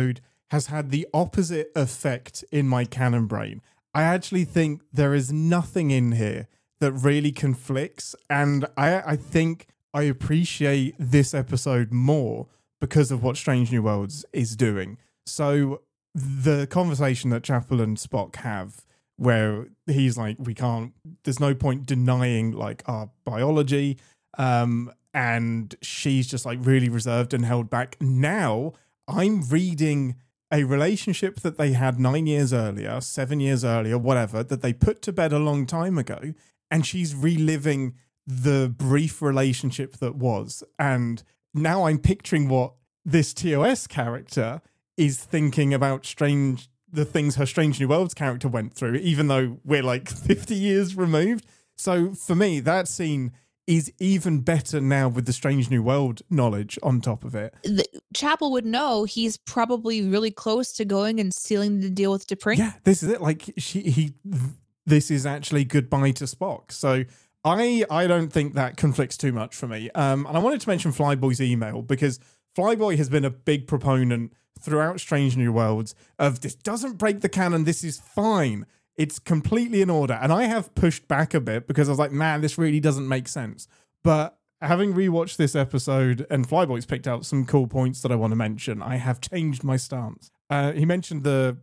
has had the opposite effect in my canon brain. I actually think there is nothing in here that really conflicts, and I, I think I appreciate this episode more because of what Strange New Worlds is doing. So the conversation that Chapel and Spock have, where he's like, we can't, there's no point denying like our biology, um, and she's just like really reserved and held back. Now I'm reading a relationship that they had nine years earlier, seven years earlier, whatever, that they put to bed a long time ago, and she's reliving the brief relationship that was. And now I'm picturing what this T O S character is thinking about strange the things her Strange New Worlds character went through, even though we're like fifty years removed. So for me, that scene is even better now with the Strange New World knowledge on top of it. The, Chapel would know he's probably really close to going and sealing the deal with T'Pring. Yeah, this is it. Like she, he, this is actually goodbye to Spock. So I, I don't think that conflicts too much for me. Um, and I wanted to mention Flyboy's email because Flyboy has been a big proponent throughout Strange New Worlds of this doesn't break the canon. This is fine. It's completely in order. And I have pushed back a bit because I was like, man, this really doesn't make sense. But having rewatched this episode and Flyboy's picked out some cool points that I want to mention, I have changed my stance. Uh, he mentioned the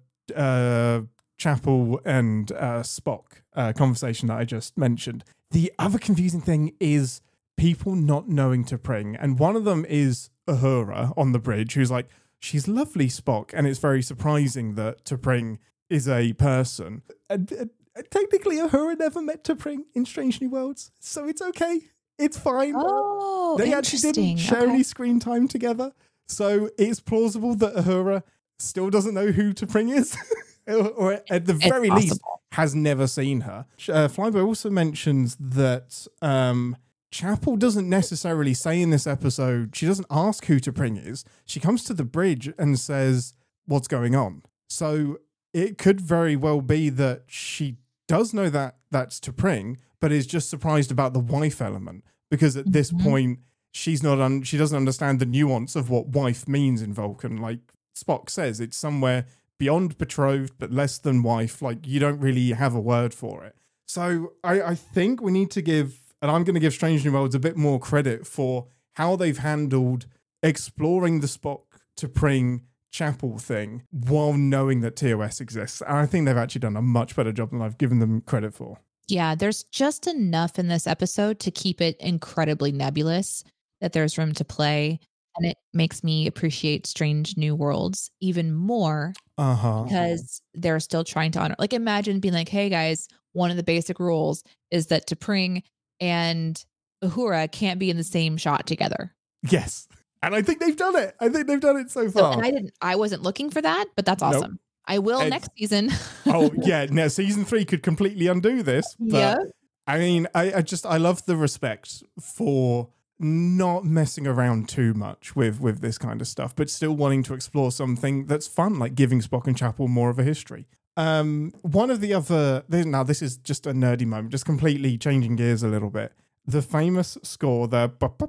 uh, Chapel and uh, Spock uh, conversation that I just mentioned. The other confusing thing is people not knowing T'Pring. And one of them is Uhura on the bridge, who's like, she's lovely, Spock. And it's very surprising that T'Pring is a person. And, and, and technically, Uhura never met T'Pring in Strange New Worlds, so it's okay. It's fine. Oh, they actually didn't share okay. any screen time together, so it's plausible that Uhura still doesn't know who T'Pring is, or at the very it's least has never seen her. Uh, Flyboy also mentions that um, Chapel doesn't necessarily say in this episode, she doesn't ask who T'Pring is. She comes to the bridge and says, what's going on? So it could very well be that she does know that that's T'Pring, but is just surprised about the wife element, because at this Mm-hmm. point she's not un- she doesn't understand the nuance of what wife means in Vulcan. Like Spock says, it's somewhere beyond betrothed but less than wife. Like you don't really have a word for it. So I, I think we need to give, and I'm going to give Strange New Worlds a bit more credit for how they've handled exploring the Spock T'Pring Chapel thing while knowing that T O S exists. And I think they've actually done a much better job than I've given them credit for. Yeah, there's just enough in this episode to keep it incredibly nebulous that there's room to play. And it makes me appreciate Strange New Worlds even more Uh-huh. because they're still trying to honor. Like imagine being like, hey guys, one of the basic rules is that T'Pring and Uhura can't be in the same shot together. Yes. And I think they've done it. I think they've done it so So, far. and I didn't, I wasn't looking for that, but that's Nope. awesome. I will It's- next season. Oh, yeah. Now, season three could completely undo this. But Yeah. I mean, I, I just, I love the respect for not messing around too much with, with this kind of stuff, but still wanting to explore something that's fun, like giving Spock and Chapel more of a history. Um, one of the other, now this is just a nerdy moment, just completely changing gears a little bit. The famous score, the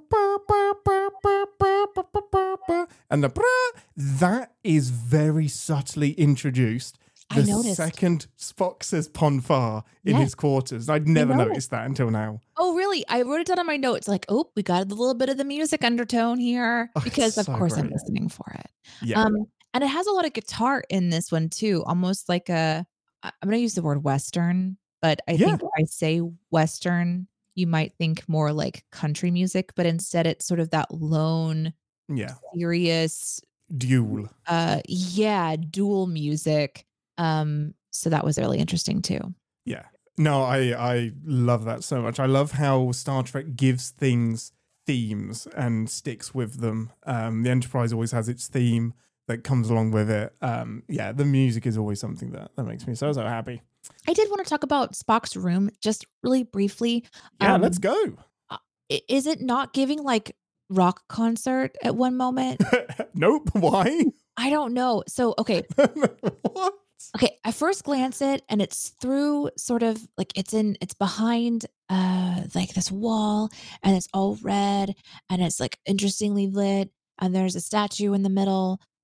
and the that is very subtly introduced. I The noticed. second Spock says Ponfar in Yes. his quarters. I'd never know. noticed that until now. Oh, really? I wrote it down on my notes. Like, oh, we got a little bit of the music undertone here Oh, because, of so course, I'm great. listening for it. Yeah. Um, and it has a lot of guitar in this one too, almost like a. I- I'm going to use the word Western, but I Yeah. think if I say Western, you might think more like country music, but instead it's sort of that lone, Yeah. serious, Duel. uh, yeah, dual music. Um, so that was really interesting too. Yeah. No, I, I love that so much. I love how Star Trek gives things themes and sticks with them. Um, the Enterprise always has its theme that comes along with it. Um, yeah, the music is always something that, that makes me so, so happy. I did want to talk about Spock's room just really briefly. Yeah, Um, let's go. I- Is it not giving like rock concert at one moment? Nope. Why? I don't know. So, okay. What? Okay. I first glance it and it's through sort of like it's in, it's behind uh like this wall and it's all red and it's like interestingly lit and there's a statue in the middle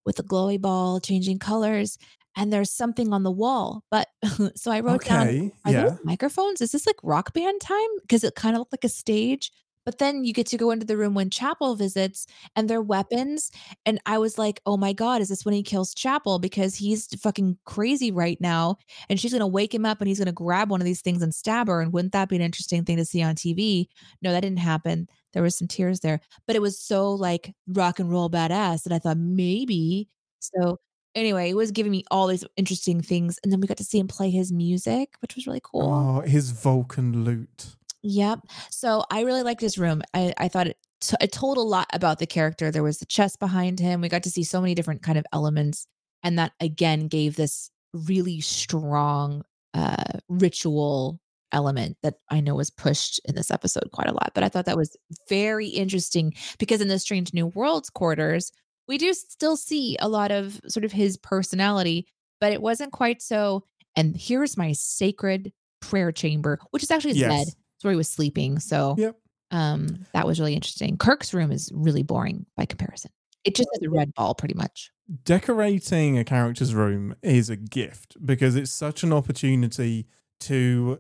with a glowy ball changing colors, and there's something on the wall. But so I wrote down, Okay. are those Yeah. microphones? Is this like rock band time? Because it kind of looked like a stage. But then you get to go into the room when Chapel visits and their weapons. And I was like, oh my God, is this when he kills Chapel? Because he's fucking crazy right now. And she's going to wake him up and he's going to grab one of these things and stab her. And wouldn't that be an interesting thing to see on T V? No, that didn't happen. There was some tears there, but it was so like rock and roll badass that I thought maybe. So anyway, it was giving me all these interesting things. And then we got to see him play his music, which was really cool. Oh, his Vulcan loot. Yep. So I really liked his room. I, I thought it, t- it told a lot about the character. There was the chest behind him. We got to see so many different kind of elements. And that again gave this really strong uh, ritual element that I know was pushed in this episode quite a lot. But I thought that was very interesting because in the Strange New Worlds quarters, we do still see a lot of sort of his personality, but it wasn't quite so. And here's my sacred prayer chamber, which is actually his Yes. bed. It's where he was sleeping. So Yep. um, that was really interesting. Kirk's room is really boring by comparison. It just has a red ball pretty much. Decorating a character's room is a gift because it's such an opportunity to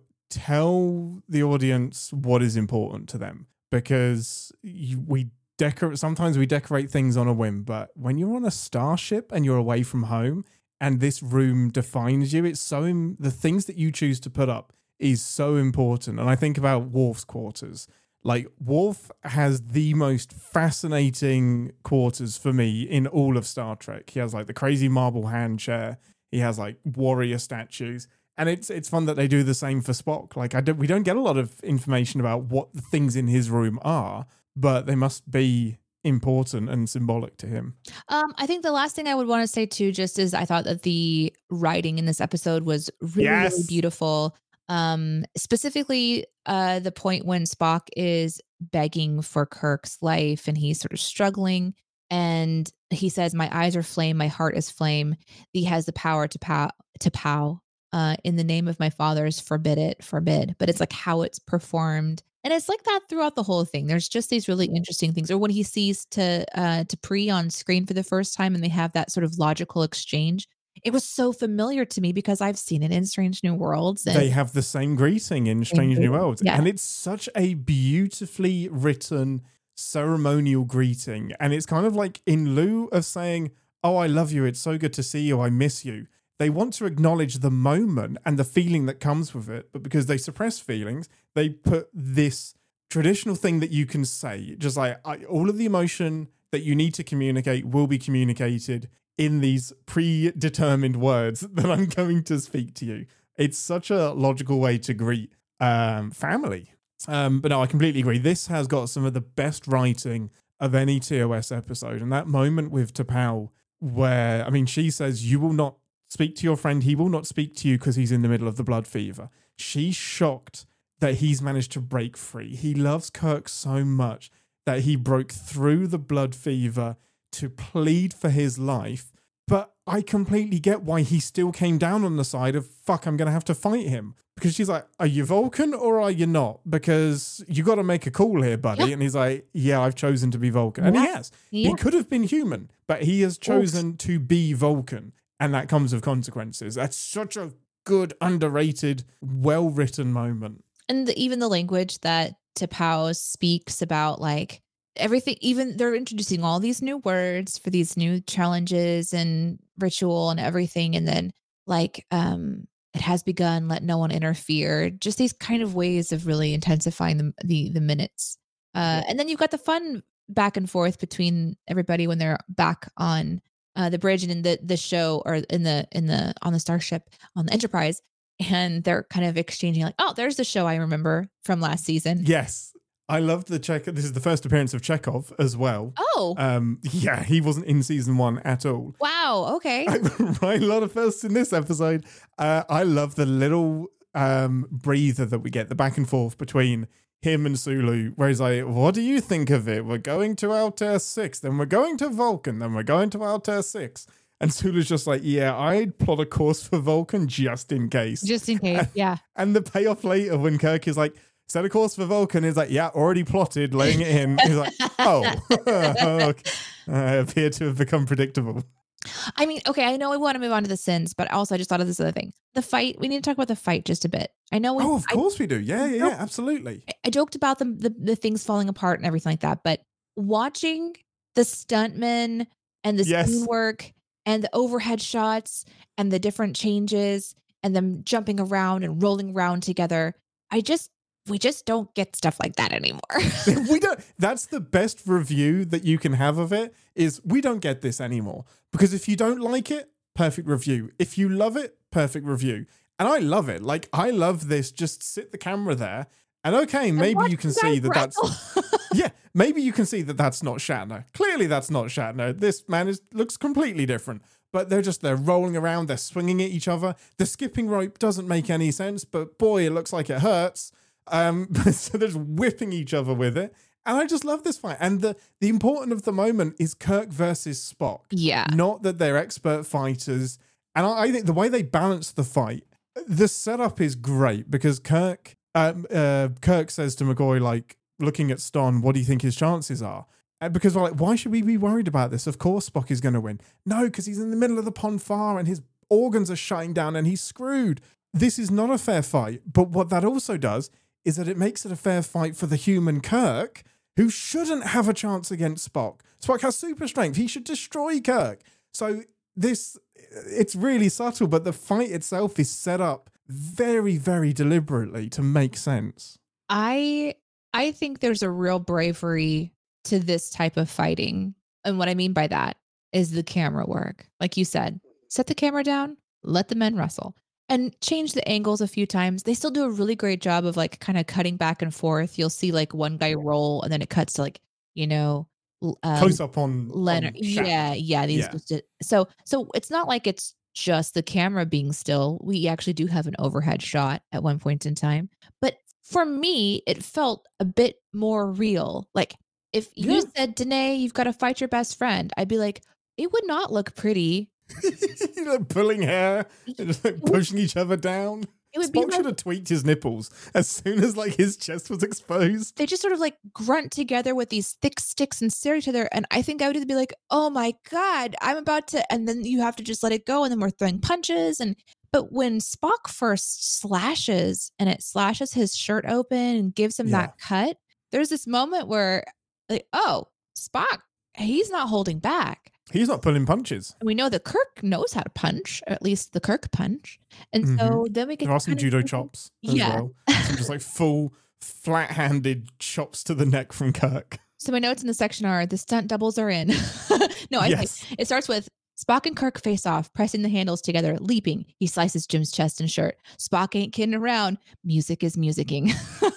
tell the audience what is important to them. Because you, we decorate, sometimes we decorate things on a whim, but when you're on a starship and you're away from home and this room defines you, it's so, im- the things that you choose to put up is so important. And I think about Worf's quarters. Like, Worf has the most fascinating quarters for me in all of Star Trek. He has like the crazy marble hand chair. He has like warrior statues. And it's it's fun that they do the same for Spock. Like, I don't we don't get a lot of information about what the things in his room are, but they must be important and symbolic to him. Um, I think the last thing I would want to say too, just is I thought that the writing in this episode was really, Yes. really beautiful. Um, specifically, uh, the point when Spock is begging for Kirk's life and he's sort of struggling, and he says, "My eyes are flame, my heart is flame. He has the power to pow to pow. Uh, in the name of my fathers, forbid it, forbid." But it's like how it's performed. And it's like that throughout the whole thing. There's just these really interesting things. Or when he sees to uh to Pre on screen for the first time and they have that sort of logical exchange. It was so familiar to me because I've seen it in Strange New Worlds. And They have the same greeting in Strange New Worlds. Yeah. And it's such a beautifully written ceremonial greeting. And it's kind of like in lieu of saying, "Oh, I love you. It's so good to see you. I miss you." They want to acknowledge the moment and the feeling that comes with it. But because they suppress feelings, they put this traditional thing that you can say, just like I, all of the emotion that you need to communicate will be communicated in these predetermined words that I'm going to speak to you. It's such a logical way to greet um, family. Um, but no, I completely agree. This has got some of the best writing of any T O S episode. And that moment with T'Pau where, I mean, she says, "You will not speak to your friend. He will not speak to you because he's in the middle of the blood fever." She's shocked that he's managed to break free. He loves Kirk so much that he broke through the blood fever to plead for his life. But I completely get why he still came down on the side of, fuck, I'm going to have to fight him. Because she's like, "Are you Vulcan or are you not? Because you got to make a call here, buddy." Yeah. And he's like, "Yeah, I've chosen to be Vulcan." And he Yeah. has. Yeah. He could have been human, but he has chosen to be Vulcan. And that comes with consequences. That's such a good, underrated, well-written moment. And the, even the language that T'Pau speaks about, like everything, even they're introducing all these new words for these new challenges and ritual and everything. And then like, um, "It has begun, let no one interfere." Just these kind of ways of really intensifying the, the, the minutes. Uh, and then you've got the fun back and forth between everybody when they're back on uh, the bridge and in the, the show or in the, in the, on the starship on the Enterprise. And they're kind of exchanging like, "Oh, there's the show I remember from last season." Yes. I loved the Chekhov. This is the first appearance of Chekhov as well. Oh, Um, yeah, he wasn't in season one at all. wow. Okay. Right, a lot of firsts in this episode. Uh, I love the little um, breather that we get, the back and forth between him and Sulu, where he's like, "What do you think of it? We're going to Altair six, then we're going to Vulcan, then we're going to Altair six." And Sulu's just like, "Yeah, I'd plot a course for Vulcan just in case." Just in case. Yeah. And the payoff later when Kirk is like, "Set a course for Vulcan," is like, "Yeah, already plotted, laying it in." He's like, "Oh, okay. I appear to have become predictable." I mean, okay, I know we want to move on to the sins, but also I just thought of this other thing. The fight, we need to talk about the fight just a bit. I know we Oh, of I course we do. Yeah, yeah, joked yeah, absolutely. I joked about the the the things falling apart and everything like that, but watching the stuntmen and the scene Yes. work and the overhead shots and the different changes and them jumping around and rolling around together, I just we just don't get stuff like that anymore. We don't that's the best review that you can have of it is we don't get this anymore. Because if you don't like it, perfect review. If you love it, perfect review. And I love it. Like I love this. Just sit the camera there and okay, And maybe watch you can the guys see that that's wrestle. yeah, maybe you can see that that's not Shatner. Clearly that's not Shatner. This man is looks completely different. But they're just they're rolling around, they're swinging at each other. The skipping rope doesn't make any sense, but boy, it looks like it hurts. Um, so they're just whipping each other with it. And I just love this fight. And the, the important of the moment is Kirk versus Spock. Yeah. Not that they're expert fighters. And I, I think the way they balance the fight, the setup is great because Kirk, um, uh, Kirk says to McCoy, like, looking at Ston, what do you think his chances are? And because we're like, why should we be worried about this? Of course Spock is going to win. No, because he's in the middle of the Pon farr and his organs are shutting down and he's screwed. This is not a fair fight. But what that also does is that it makes it a fair fight for the human Kirk, who shouldn't have a chance against Spock. Spock has super strength. He should destroy Kirk. So this, it's really subtle, but the fight itself is set up very, very deliberately to make sense. I I think there's a real bravery to this type of fighting. And what I mean by that is the camera work. Like you said, set the camera down, let the men wrestle. And change the angles a few times. They still do a really great job of like kind of cutting back and forth. You'll see like one guy roll and then it cuts to like, you know, uh, Close up on Leonard. on Shatner. Yeah, yeah. These Yeah. just so so it's not like it's just the camera being still. We actually do have an overhead shot at one point in time. But for me, it felt a bit more real. Like if you Yeah. said, Danae, you've got to fight your best friend, I'd be like, it would not look pretty. You know, pulling hair and just like pushing each other down. It would be Spock like should have tweaked his nipples as soon as like his chest was exposed. they just sort of like grunt together with these thick sticks and stare at each other. And I think I would either be like, oh my God, I'm about to, and then you have to just let it go. And then we're throwing punches. And, but when Spock first slashes and it slashes his shirt open and gives him Yeah. that cut, there's this moment where like, oh, Spock, he's not holding back. He's not pulling punches. And we know that Kirk knows how to punch, or at least the Kirk punch. And Mhm. so then we get There are some kind of judo see- chops as Yeah. well. Some just like full flat-handed chops to the neck from Kirk. So my notes in the section are the stunt doubles are in. no, I Yes. think it starts with Spock and Kirk face off, pressing the handles together, leaping. He slices Jim's chest and shirt. Spock ain't kidding around. Music is musicking.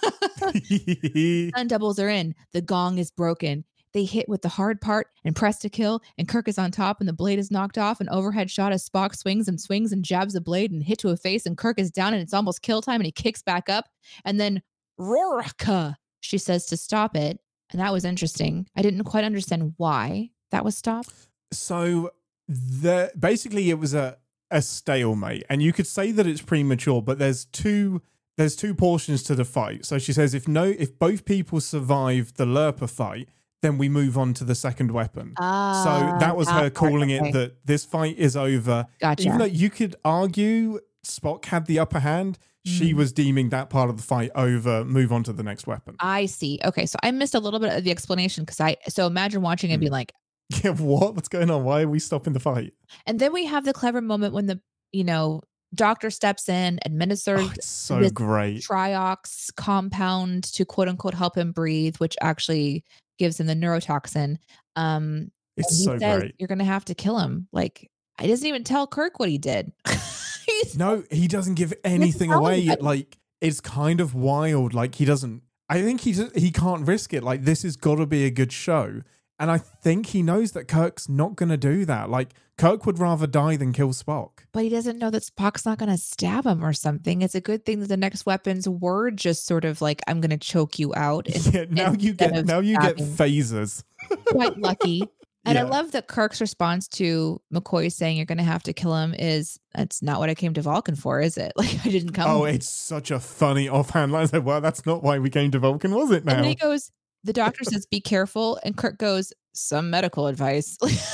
Stunt doubles are in. The gong is broken. They hit with the hard part and press to kill, and Kirk is on top and the blade is knocked off. An overhead shot as Spock swings and swings and jabs the blade and hit to a face, and Kirk is down and it's almost kill time and he kicks back up. And then Rorka, she says to stop it. And that was interesting. I didn't quite understand why that was stopped. So the basically it was a a stalemate, and you could say that it's premature, but there's two there's two portions to the fight. So she says if no if both people survive the Lurper fight, then we move on to the second weapon. Ah, so that was her that part, calling okay. it that this fight is over. Gotcha. Even though you could argue Spock had the upper hand, she Mhm. was deeming that part of the fight over, move on to the next weapon. I see. Okay, so I missed a little bit of the explanation because I so imagine watching it and being Mm. like, Yeah, what? What's going on? Why are we stopping the fight? and then we have the clever moment when the you know doctor steps in, administers Oh, it's so this great. triox compound to quote unquote help him breathe, which actually gives him the neurotoxin. Um, It's and he so says, great. you're gonna have to kill him. Like, he doesn't even tell Kirk what he did. He's No, he doesn't give anything tell away. anybody. Like, it's kind of wild. Like, he doesn't. I think he just, he can't risk it. Like, this has got to be a good show. And I think he knows that Kirk's not going to do that. Like, Kirk would rather die than kill Spock. but he doesn't know that Spock's not gonna stab him or something. It's a good thing that the next weapons were just sort of like, I'm gonna choke you out. And Yeah, now you instead get of now you get stabbing. phasers. quite lucky. And I Yeah. love that Kirk's response to McCoy saying you're going to have to kill him is that's not what I came to Vulcan for, is it? Like I didn't come. Oh, it's such a funny offhand line. It's like, well, that's not why we came to Vulcan, was it and now? then he goes, the doctor says, be careful. And Kirk goes, some medical advice.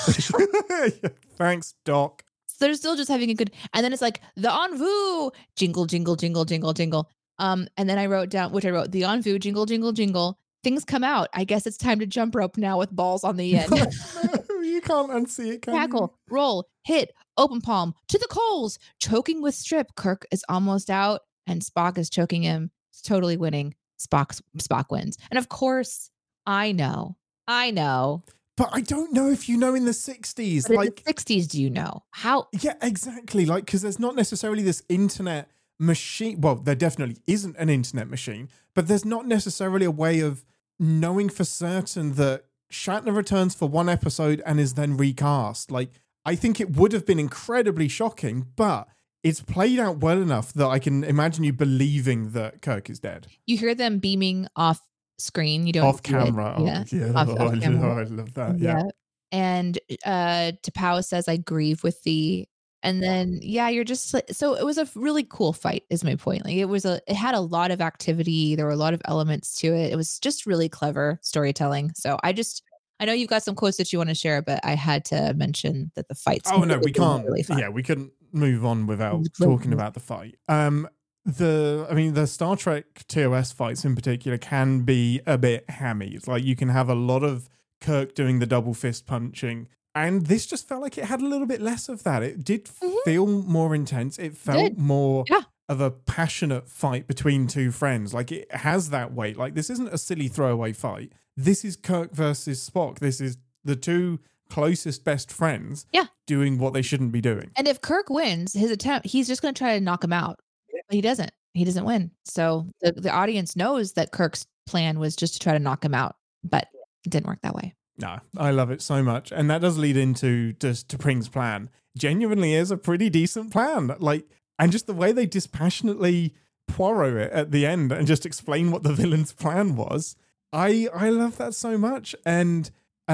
Thanks, Doc. So they're still just having a good, and then it's like the Envu jingle, jingle, jingle, jingle, jingle. Um, and then I wrote down, which I wrote, the Envu jingle, jingle, jingle. Things come out. I guess it's time to jump rope now with balls on the end. No, you can't unsee it, can Tackle, you? roll, hit, open palm to the coals, choking with strip. Kirk is almost out, and Spock is choking him. It's totally winning. Spock Spock wins, and of course, I know, I know. But I don't know if you know in the sixties. But like in the sixties, do you know how? Yeah, exactly. Like, because there's not necessarily this internet machine. Well, there definitely isn't an internet machine, but there's not necessarily a way of knowing for certain that Shatner returns for one episode and is then recast. Like, I think it would have been incredibly shocking, but it's played out well enough that I can imagine you believing that Kirk is dead. You hear them beaming off screen. You don't Off see it. camera. Oh, Yeah. yeah. Off- Oh, off I, camera. love, I love that. Yeah. Yeah. And uh T'Pau says, I grieve with thee. And then yeah, you're just like, so it was a really cool fight, is my point. Like it was a it had a lot of activity. There were a lot of elements to it. It was just really clever storytelling. So I just I know you've got some quotes that you want to share, but I had to mention that the fights. Oh no, we can't. Really fun. Yeah, we couldn't move on without It was great. talking about the fight. Um, the I mean, the Star Trek T O S fights in particular can be a bit hammy. It's like you can have a lot of Kirk doing the double fist punching, and this just felt like it had a little bit less of that. It did Mhm. feel more intense. It felt Did. more Yeah. of a passionate fight between two friends. Like it has that weight. Like this isn't a silly throwaway fight. This is Kirk versus Spock. This is the two closest best friends Yeah. doing what they shouldn't be doing. And if Kirk wins his attempt, he's just going to try to knock him out. But he doesn't. He doesn't win. So the, the audience knows that Kirk's plan was just to try to knock him out, but it didn't work that way. No, I love it so much. And that does lead into just T'Pring's plan. Genuinely is a pretty decent plan. Like, and just the way they dispassionately Poirot it at the end and just explain what the villain's plan was. I I love that so much. And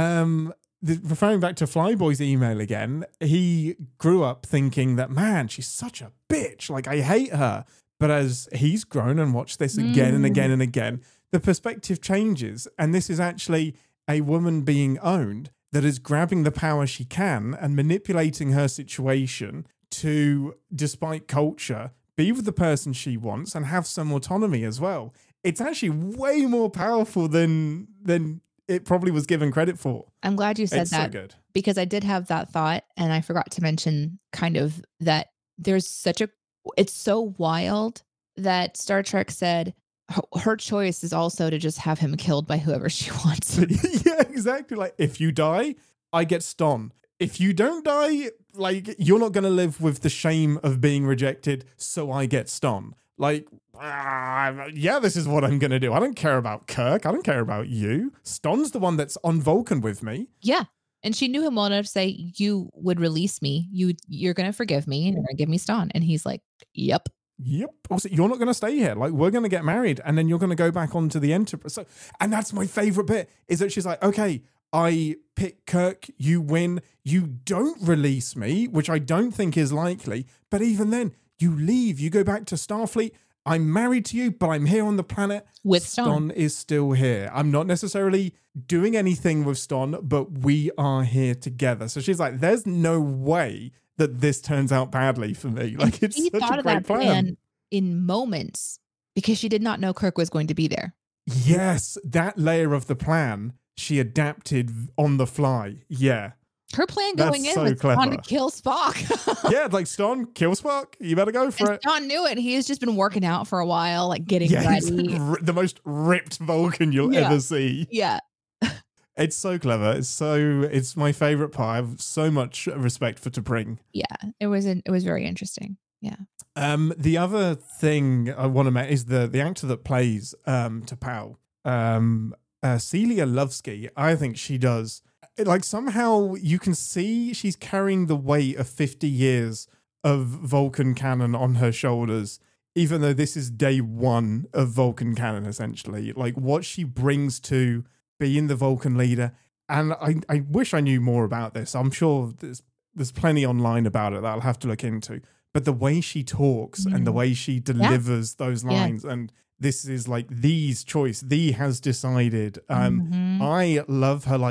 um the, referring back to Flyboy's email again, he grew up thinking that, man, she's such a bitch. Like, I hate her. But as he's grown and watched this again and again and again, the perspective changes. And this is actually a woman being owned that is grabbing the power she can and manipulating her situation to, despite culture, be with the person she wants and have some autonomy as well. It's actually way more powerful than than it probably was given credit for. I'm glad you said It's that so good. because I did have that thought, and I forgot to mention kind of that there's such a, it's so wild that Star Trek said her, her choice is also to just have him killed by whoever she wants. Yeah, exactly. Like, if you die, I get Ston. If you don't die, like, you're not going to live with the shame of being rejected, so I get Ston. Like, ah, yeah, this is what I'm going to do. I don't care about Kirk. I don't care about you. Ston's the one that's on Vulcan with me. Yeah. And she knew him well enough to say, you would release me. You, you're going to forgive me and you're going to give me Ston. And he's like, yep. Yep. Also, you're not going to stay here. Like, we're going to get married and then you're going to go back onto the Enterprise. So, and that's my favorite bit, is that she's like, okay, I pick Kirk, you win. You don't release me, which I don't think is likely. But even then, you leave. You go back to Starfleet. I'm married to you, but I'm here on the planet. With Ston. Ston is still here. I'm not necessarily doing anything with Ston, but we are here together. So she's like, there's no way that this turns out badly for me. Like, it's She such thought a of great that plan. plan in moments because she did not know Kirk was going to be there. Yes, that layer of the plan she adapted on the fly. Yeah. Her plan That's going in so was clever. on to kill Spock. Yeah, like, Ston, kill Spock. You better go for And it. John knew it. He has just been working out for a while, like getting Yeah, he's ready. r- the most ripped Vulcan you'll Yeah. ever see. Yeah. It's so clever. It's so, it's my favorite part. I have so much respect for T'Pring. Yeah. It was an, it was very interesting. Yeah. Um, the other thing I want to make is the the actor that plays um T'Pau, um, uh, Celia Lovsky. I think she does, like, somehow you can see she's carrying the weight of fifty years of Vulcan canon on her shoulders, even though this is day one of Vulcan canon, essentially. Like, what she brings to being the Vulcan leader. And I, I wish I knew more about this. I'm sure there's there's plenty online about it that I'll have to look into. But the way she talks and the Mm. way she delivers those Yeah. lines, and this is like thee's choice, thee has decided. Um, Mhm. I love her, like,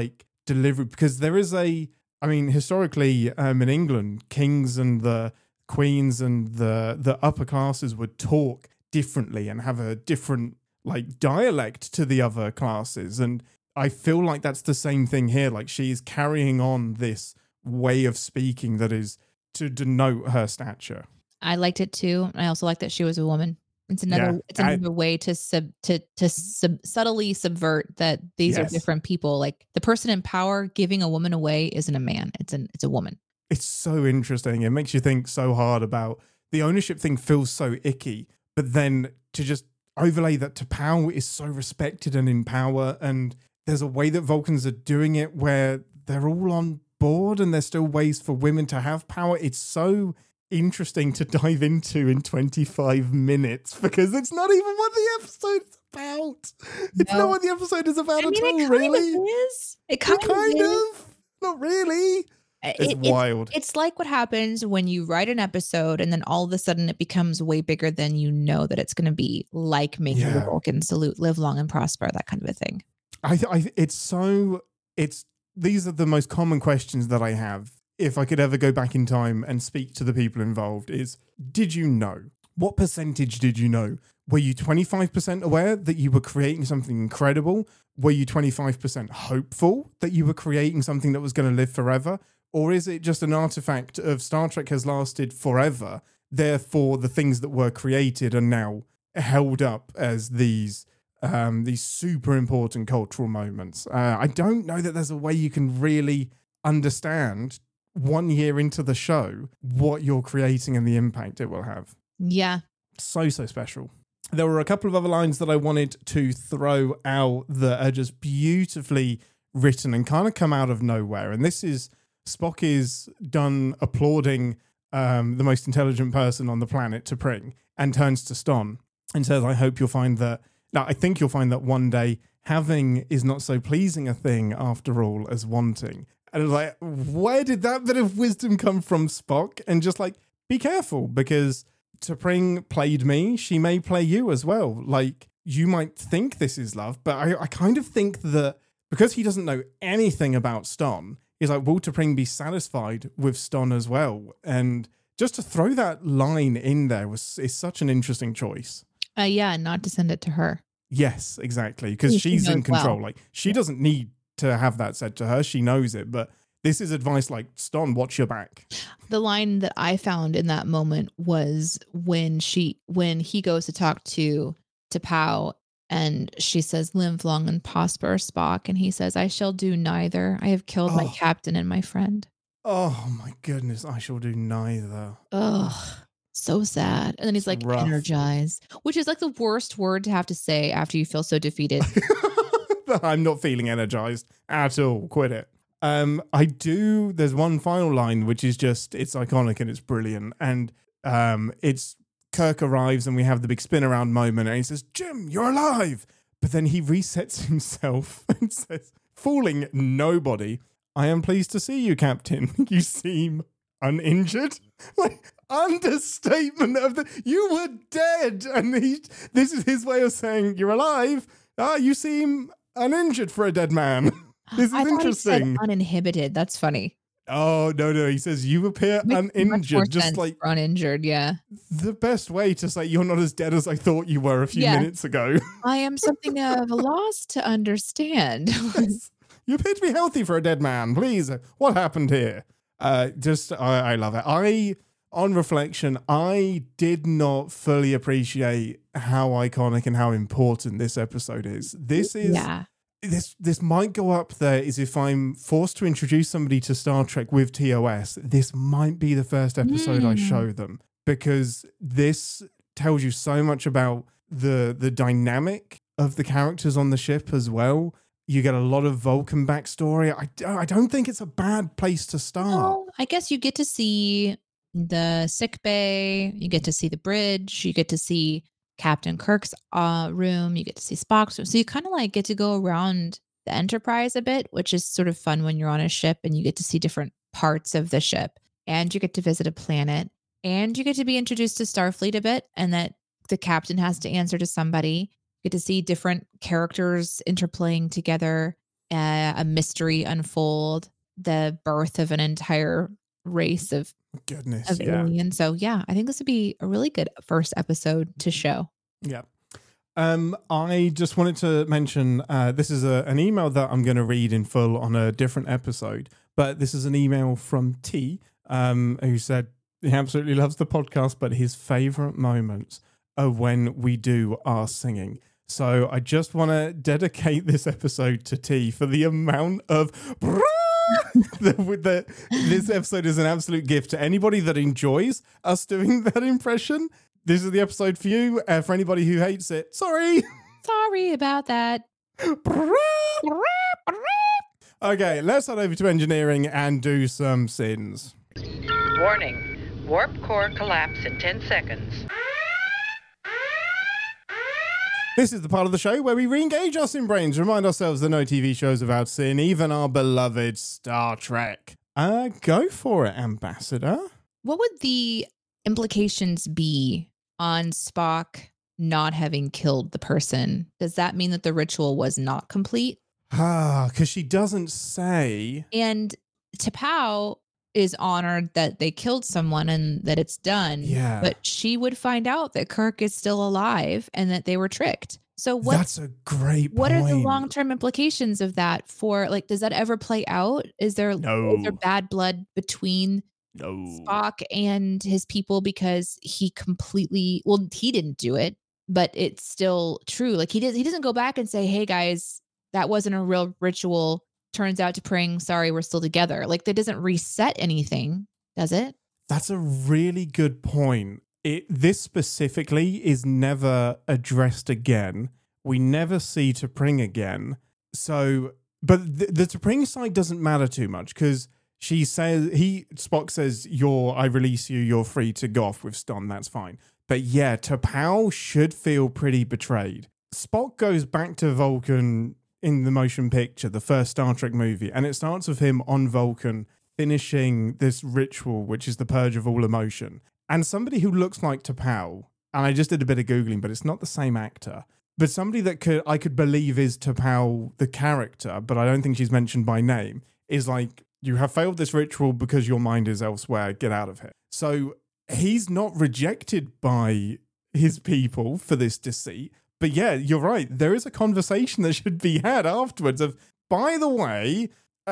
delivery, because there is a, I mean, historically um, in England, kings and the queens and the the upper classes would talk differently and have a different like dialect to the other classes. And I feel like that's the same thing here. Like she's carrying on this way of speaking that is to denote her stature. I liked it too. I also like that she was a woman. It's another Yeah, it's another I- way to sub to to sub, subtly subvert that these are Yes. different people. Like the person in power giving a woman away isn't a man. It's an it's a woman. It's so interesting. It makes you think so hard about the ownership thing. Feels so icky, but then to just overlay that T'Pau is so respected and in power, and there's a way that Vulcans are doing it where they're all on board and there's still ways for women to have power. It's so interesting to dive into in twenty-five minutes because it's not even what the episode is about. It's No. not what the episode is about I mean, at all, it kind really. of is. It It kind, kind of is. of. Not really. It- It's it- wild. It's like what happens when you write an episode and then all of a sudden it becomes way bigger than you know that it's going to be, like making the Yeah. Vulcan salute, live long and prosper, that kind of a thing. I, I, it's so, it's, these are the most common questions that I have. If I could ever go back in time and speak to the people involved is, did you know? What percentage did you know? Were you twenty-five percent aware that you were creating something incredible? Were you twenty-five percent hopeful that you were creating something that was going to live forever? Or is it just an artifact of Star Trek has lasted forever? Therefore, the things that were created are now held up as these um, these super important cultural moments. Uh, I don't know that there's a way you can really understand one year into the show what you're creating and the impact it will have. Yeah. So, so special. There were a couple of other lines that I wanted to throw out that are just beautifully written and kind of come out of nowhere. And this is Spock is done applauding um, the most intelligent person on the planet, T'Pring, and turns to Ston and says, I hope you'll find that, now I think you'll find that one day having is not so pleasing a thing after all as wanting. And I was like, where did that bit of wisdom come from, Spock? And just like, be careful, because T'Pring played me, she may play you as well. Like, you might think this is love, but I, I kind of think that because he doesn't know anything about Ston, he's like, will T'Pring be satisfied with Ston as well? And just to throw that line in there was is such an interesting choice. Uh, yeah. Not to send it to her. Yes, exactly. Because She- she she's in knows well. control. Like, she doesn't need to have that said to her. She knows it. But this is advice like, Ston, watch your back. The line that I found in that moment was when she, when he goes to talk to, to Pow, and she says, live long and prosper, Spock. And he says, I shall do neither. I have killed my Oh. captain and my friend. Oh my goodness, I shall do neither. Ugh. So sad. And then he's like, Rough. energize, which is like the worst word to have to say after you feel so defeated. I'm not feeling energized at all. Quit it. Um, I do. There's one final line which is just it's iconic and it's brilliant, and um, it's Kirk arrives and we have the big spin around moment, and he says, "Jim, you're alive." But then he resets himself and says, fooling nobody, "I am pleased to see you, Captain. You seem uninjured." Like, understatement of the you were dead, and he this is his way of saying you're alive. Ah, you seem uninjured for a dead man. This is I thought he said interesting. uninhibited. That's funny. Oh no, no, he says you appear Makes much more uninjured, just sense like for uninjured. Yeah. the best way to say you're not as dead as I thought you were a few Yeah. minutes ago. I am something of a loss to understand. You appear to be healthy for a dead man. Please, what happened here? Uh, just, I, I love it. I, on reflection, I did not fully appreciate how iconic and how important this episode is. This is, yeah. this this might go up there is if I'm forced to introduce somebody to Star Trek with T O S, this might be the first episode I Mm. show them, because this tells you so much about the the dynamic of the characters on the ship as well. You get a lot of Vulcan backstory. I, I don't think it's a bad place to start. Well, I guess you get to see the sick bay, you get to see the bridge, you get to see Captain Kirk's uh, room, you get to see Spock's room. So you kind of like get to go around the Enterprise a bit, which is sort of fun when you're on a ship and you get to see different parts of the ship, and you get to visit a planet, and you get to be introduced to Starfleet a bit, and that the captain has to answer to somebody. You get to see different characters interplaying together. uh, a mystery unfold, the birth of an entire race of Goodness, of yeah. aliens. So yeah, I think this would be a really good first episode to show. Yeah. Um, I just wanted to mention uh, this is a, an email that I'm going to read in full on a different episode, but this is an email from T, um, who said he absolutely loves the podcast, but his favorite moments are when we do our singing. So I just want to dedicate this episode to T for the amount of the, with the, this episode is an absolute gift to anybody that enjoys us doing that impression. This is the episode for you. Uh, for anybody who hates it, sorry. Sorry about that. Okay, let's head over to engineering and do some sins. Warning. Warp core collapse in ten seconds. This is the part of the show where we re-engage our sin brains, remind ourselves that no T V shows without sin, even our beloved Star Trek. Uh, go for it, Ambassador. What would the implications be on Spock not having killed the person? Does that mean that the ritual was not complete? Ah, because she doesn't say. And T'Pau is honored that they killed someone and that it's done. Yeah. But she would find out that Kirk is still alive and that they were tricked. So what, That's a great what point. are the long-term implications of that for, like, does that ever play out? Is there, No. is there bad blood between No. Spock and his people because he completely, well, he didn't do it, but it's still true. Like he does, he doesn't go back and say, hey guys, that wasn't a real ritual. Turns out to praying, sorry, we're still together. Like that doesn't reset anything, does it? That's a really good point. It this specifically is never addressed again. We never see T'Pring again. So, but the, the T'Pring side doesn't matter too much because she says he Spock says, "You're, I release you. You're free to go off with Ston. That's fine." But yeah, T'Pau should feel pretty betrayed. Spock goes back to Vulcan in the motion picture, the first Star Trek movie, and it starts with him on Vulcan finishing this ritual, which is the purge of all emotion. And somebody who looks like T'Pau, and I just did a bit of Googling, but it's not the same actor, but somebody that could I could believe is T'Pau the character, but I don't think she's mentioned by name, is like, you have failed this ritual because your mind is elsewhere, get out of here. So he's not rejected by his people for this deceit. But yeah, you're right. There is a conversation that should be had afterwards of, by the way,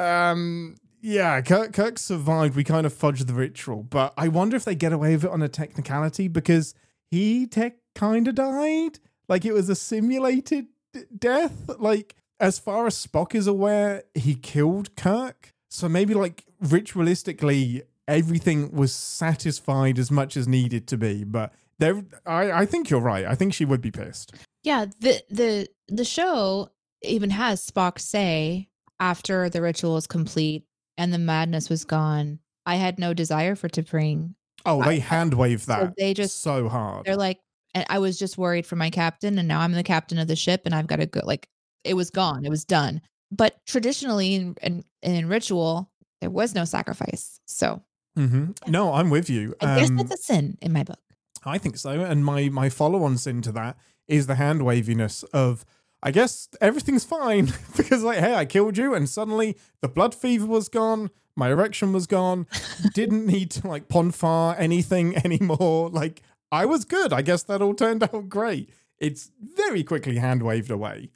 um, yeah, Kirk, Kirk survived. We kind of fudged the ritual. But I wonder if they get away with it on a technicality because he tech kind of died. Like it was a simulated d- death. Like as far as Spock is aware, he killed Kirk. So maybe like ritualistically, everything was satisfied as much as needed to be. But there, I, I think you're right. I think she would be pissed. Yeah, the the the show even has Spock say after the ritual is complete and the madness was gone, I had no desire for T'Pring. Oh, they I, hand wave that. So they just so hard. They're like, and I was just worried for my captain, and now I'm the captain of the ship, and I've got to go. Like, it was gone, it was done. But traditionally, in in, in ritual, there was no sacrifice. So, mm-hmm. No, I'm with you. I guess um, that's a sin in my book. I think so. And my my follow-on sin to that is the hand waviness of, I guess everything's fine because like, hey, I killed you and suddenly the blood fever was gone, my erection was gone, didn't need to like ponfar anything anymore. Like I was good. I guess that all turned out great. It's very quickly hand waved away.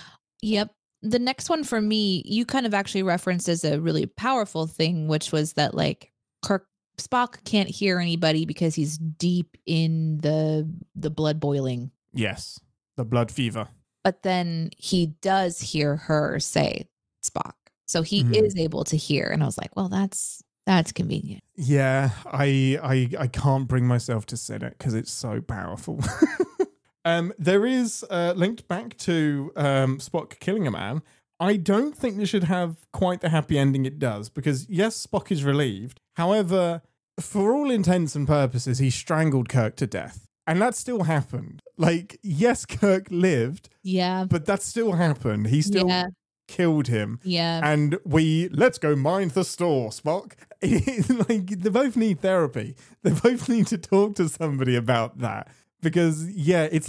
Yep. The next one for me, you kind of actually referenced as a really powerful thing, which was that like Kirk Spock can't hear anybody because he's deep in the the blood boiling. Yes, the blood fever. But then he does hear her say Spock. So he Mhm. is able to hear. And I was like, well, that's that's convenient. Yeah, I I I can't bring myself to sit it because it's so powerful. um, there is uh, linked back to um, Spock killing a man. I don't think this should have quite the happy ending it does because yes, Spock is relieved. However, for all intents and purposes, he strangled Kirk to death. And that still happened. Like, yes, Kirk lived, Yeah. but that still happened. He still Yeah. killed him. Yeah. And we, let's go mind the store, Spock. Like, they both need therapy. They both need to talk to somebody about that. Because, yeah, it's like,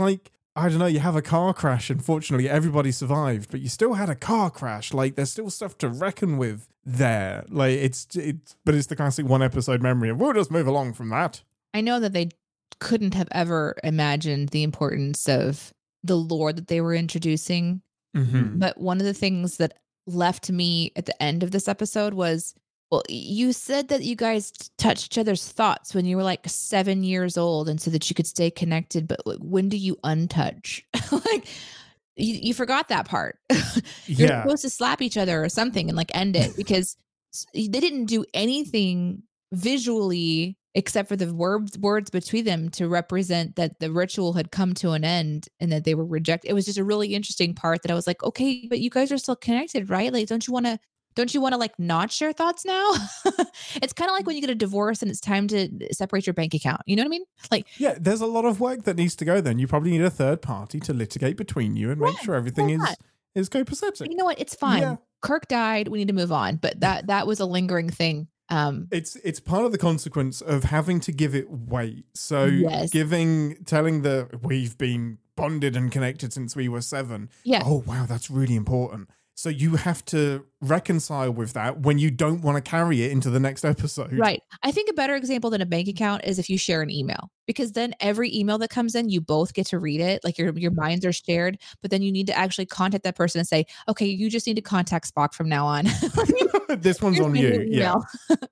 I don't know, you have a car crash. Unfortunately, everybody survived, but you still had a car crash. Like, there's still stuff to reckon with there. Like, it's, it's, but it's the classic one episode memory of, we'll just move along from that. I know that they couldn't have ever imagined the importance of the lore that they were introducing. Mm-hmm. But one of the things that left me at the end of this episode was, well, you said that you guys touched each other's thoughts when you were like seven years old and so that you could stay connected. But like, when do you untouch? Like, you, you forgot that part. You're Yeah. supposed to slap each other or something and like end it, because they didn't do anything visually except for the words words between them to represent that the ritual had come to an end and that they were rejected. It was just a really interesting part that I was like, okay, but you guys are still connected, right? Like, don't you want to don't you want to like not share thoughts now? It's kind of like when you get a divorce and it's time to separate your bank account. You know what I mean? Like, Yeah, there's a lot of work that needs to go then. You probably need a third party to litigate between you and make Yeah, sure everything why is not? is copacetic. you know what? It's fine. Yeah. Kirk died. We need to move on. But that that was a lingering thing. Um, It's it's part of the consequence of having to give it weight. So Yes. giving telling the we've been bonded and connected since we were seven. yeah. Oh wow, that's really important. So you have to reconcile with that when you don't want to carry it into the next episode. Right. I think a better example than a bank account is if you share an email, because then every email that comes in, you both get to read it. Like your your minds are shared, but then you need to actually contact that person and say, okay, you just need to contact Spock from now on. This one's Here's on my you. new Yeah. email.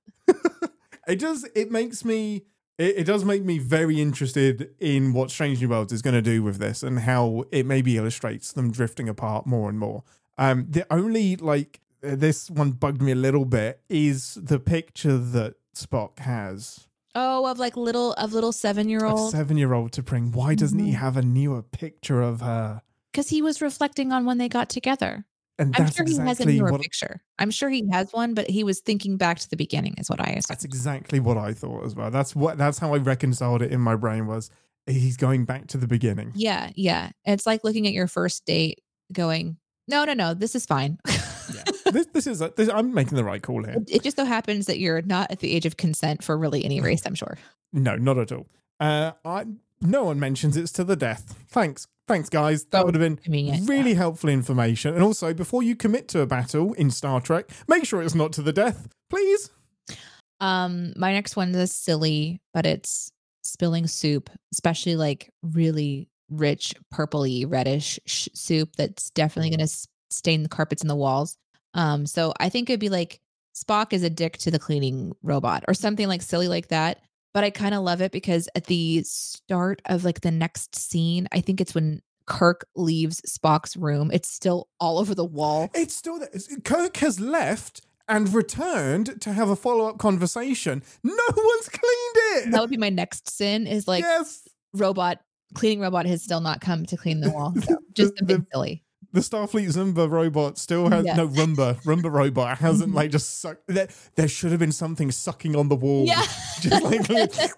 It does it makes me it, it does make me very interested in what Strange New Worlds is going to do with this and how it maybe illustrates them drifting apart more and more. Um, the only like uh, this one bugged me a little bit is the picture that Spock has Oh, of like little of little seven year of old, seven-year-old T'Pring. Why doesn't he Mhm. have a newer picture of her? because he was reflecting on when they got together. And I'm that's sure he has a exactly newer what picture. I'm sure he has one, but he was thinking back to the beginning, is what I assume. that's exactly what I thought as well. That's what that's how I reconciled it in my brain was he's going back to the beginning. Yeah, yeah. It's like looking at your first date, going, no, no, no, this is fine. Yeah. This this is a, this, I'm making the right call here. It, it just so happens that you're not at the age of consent for really any race, I'm sure. No, not at all. Uh, I no one mentions it's to the death. Thanks, thanks, guys. That So would have been convenient, really helpful information. And also, before you commit to a battle in Star Trek, make sure it's not to the death, please. Um, my next one is silly, but it's spilling soup, especially like really rich, purpley, reddish sh- soup that's definitely going to s- stain the carpets and the walls. Um, so I think it'd be like Spock is a dick to the cleaning robot or something like silly like that. But I kind of love it because at the start of like the next scene, I think it's when Kirk leaves Spock's room. It's still all over the wall. It's still there. Kirk has left and returned to have a follow up conversation. No one's cleaned it. That would be my next sin is like yes. robot cleaning robot has still not come to clean the wall. So just a The- bit silly. The Starfleet Zumba robot still has Yes. no Roomba. Roomba robot hasn't Mhm. like just sucked. There, there should have been something sucking on the wall. Yeah. Just like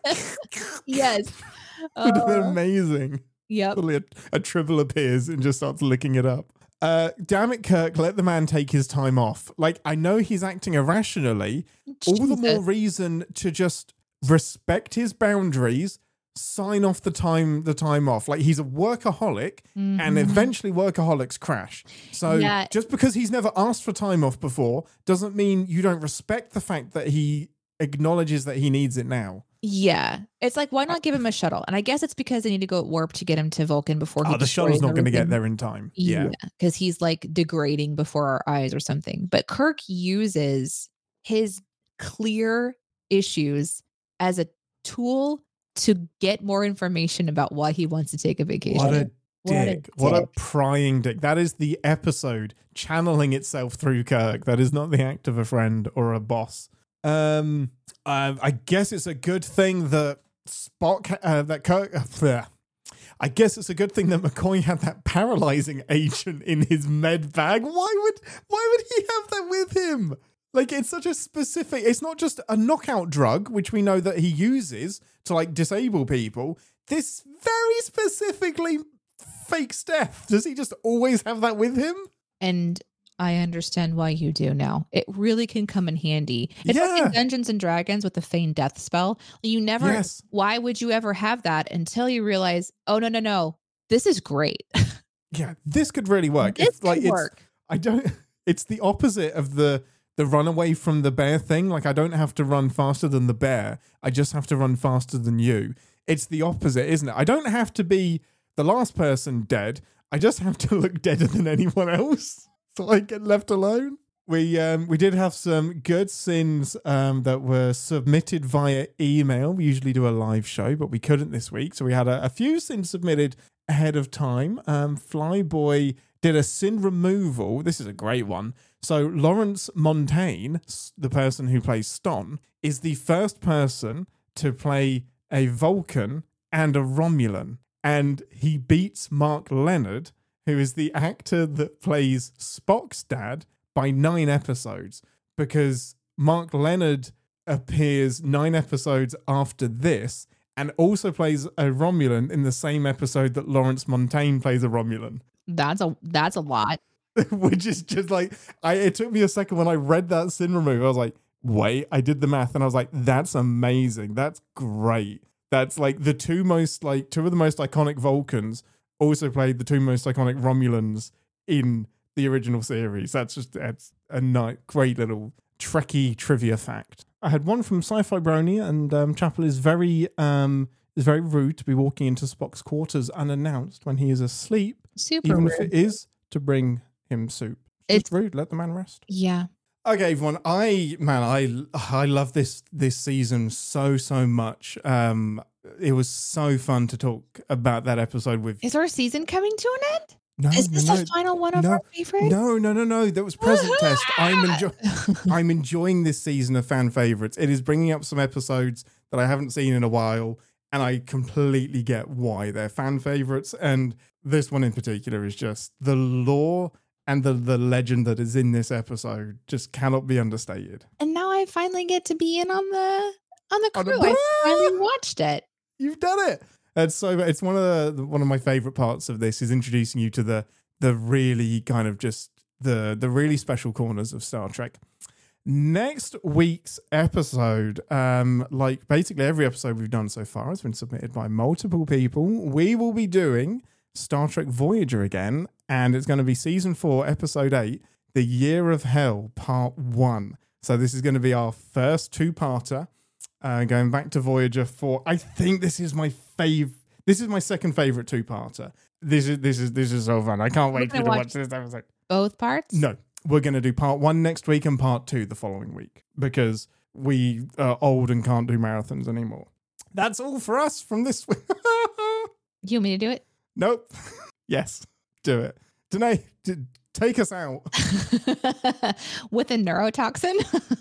Yes. would have been Uh, amazing. yep. Suddenly a, a tribble appears and just starts licking it up. Uh, damn it, Kirk, let the man take his time off. Like, I know he's acting irrationally. All the more Jesus. reason to just respect his boundaries, sign off the time the time off. Like, he's a workaholic, and Mhm. eventually workaholics crash. So Yeah. just because he's never asked for time off before doesn't mean you don't respect the fact that he acknowledges that he needs it now. Yeah. It's like, why not give him a shuttle? And I guess it's because they need to go at warp to get him to Vulcan before he Oh, the shuttle's destroys not going to get everything. there in time. Yeah. Because he's like degrading before our eyes or something. But Kirk uses his clear issues as a tool to get more information about why he wants to take a vacation. What a What a dick. What a dick. prying dick. That is the episode channeling itself through Kirk. That is not the act of a friend or a boss. Um, uh, I guess it's a good thing that Spock, uh, that Kirk, uh, bleh. I guess it's a good thing that McCoy had that paralyzing agent in his med bag. Why would, why would he have that with him? Like, it's such a specific, it's not just a knockout drug, which we know that he uses to like disable people. This very specifically fakes death. Does he just always have that with him? And I understand why you do now. It really can come in handy. It's like Yeah. in Dungeons and Dragons with the feign death spell. You never, Yes. why would you ever have that until you realize, oh, no, no, no. this is great. Yeah, this could really work. This it's like could work. it's I don't it's the opposite of the the run away from the bear thing. Like I don't have to run faster than the bear. I just have to run faster than you. It's the opposite, isn't it? I don't have to be the last person dead. I just have to look deader than anyone else. So I get left alone. We um we did have some good sins um that were submitted via email. We usually do a live show, but we couldn't this week. So we had a, a few sins submitted ahead of time. Um Flyboy did a sin removal. This is a great one. So Lawrence Montaigne, the person who plays Ston, is the first person to play a Vulcan and a Romulan. And he beats Mark Leonard, who is the actor that plays Spock's dad, by nine episodes. Because Mark Leonard appears nine episodes after this and also plays a Romulan in the same episode that Lawrence Montaigne plays a Romulan. That's a that's a lot. Which is just like, I. It took me a second when I read that sin removal. I was like, wait, I did the math and I was like, that's amazing. That's great. That's like the two most, like, two of the most iconic Vulcans also played the two most iconic Romulans in the original series. That's just, that's a nice, great little Trekkie trivia fact. I had one from Sci-Fi Brony, and um, Chapel is very, um, is very rude to be walking into Spock's quarters unannounced when he is asleep. Super even rude. if it is to bring him soup. It's, It's- rude. Let the man rest. Yeah. Okay, everyone. I man, I I love this this season so so much. Um, it was so fun to talk about that episode with. Is our season coming to an end? No, Is no, this no, the final one of no, our favorites? no, no, no, no. That was present test. I'm enjoying. I'm enjoying this season of fan favorites. It is bringing up some episodes that I haven't seen in a while, and I completely get why they're fan favorites. And this one in particular is just the lore and the, the legend that is in this episode just cannot be understated. And now I finally get to be in on the on the On the- crew. I finally watched it. You've done it. It's so it's one of the one of my favorite parts of this is introducing you to the the really kind of just the the really special corners of Star Trek. Next week's episode, um, like basically every episode we've done so far has been submitted by multiple people. We will be doing Star Trek Voyager again, and it's going to be season four, episode eight, The Year of Hell, part one. So this is going to be our first two-parter, uh, going back to Voyager for. I think this is my fav. This is my second favorite two-parter. This is this is this is so fun. I can't wait for you to watch- watch this episode. Both parts? No, we're going to do part one next week and part two the following week because we are old and can't do marathons anymore. That's all for us from this week. You want me to do it? Nope. Yes, do it. Danae, d- take us out. With a neurotoxin?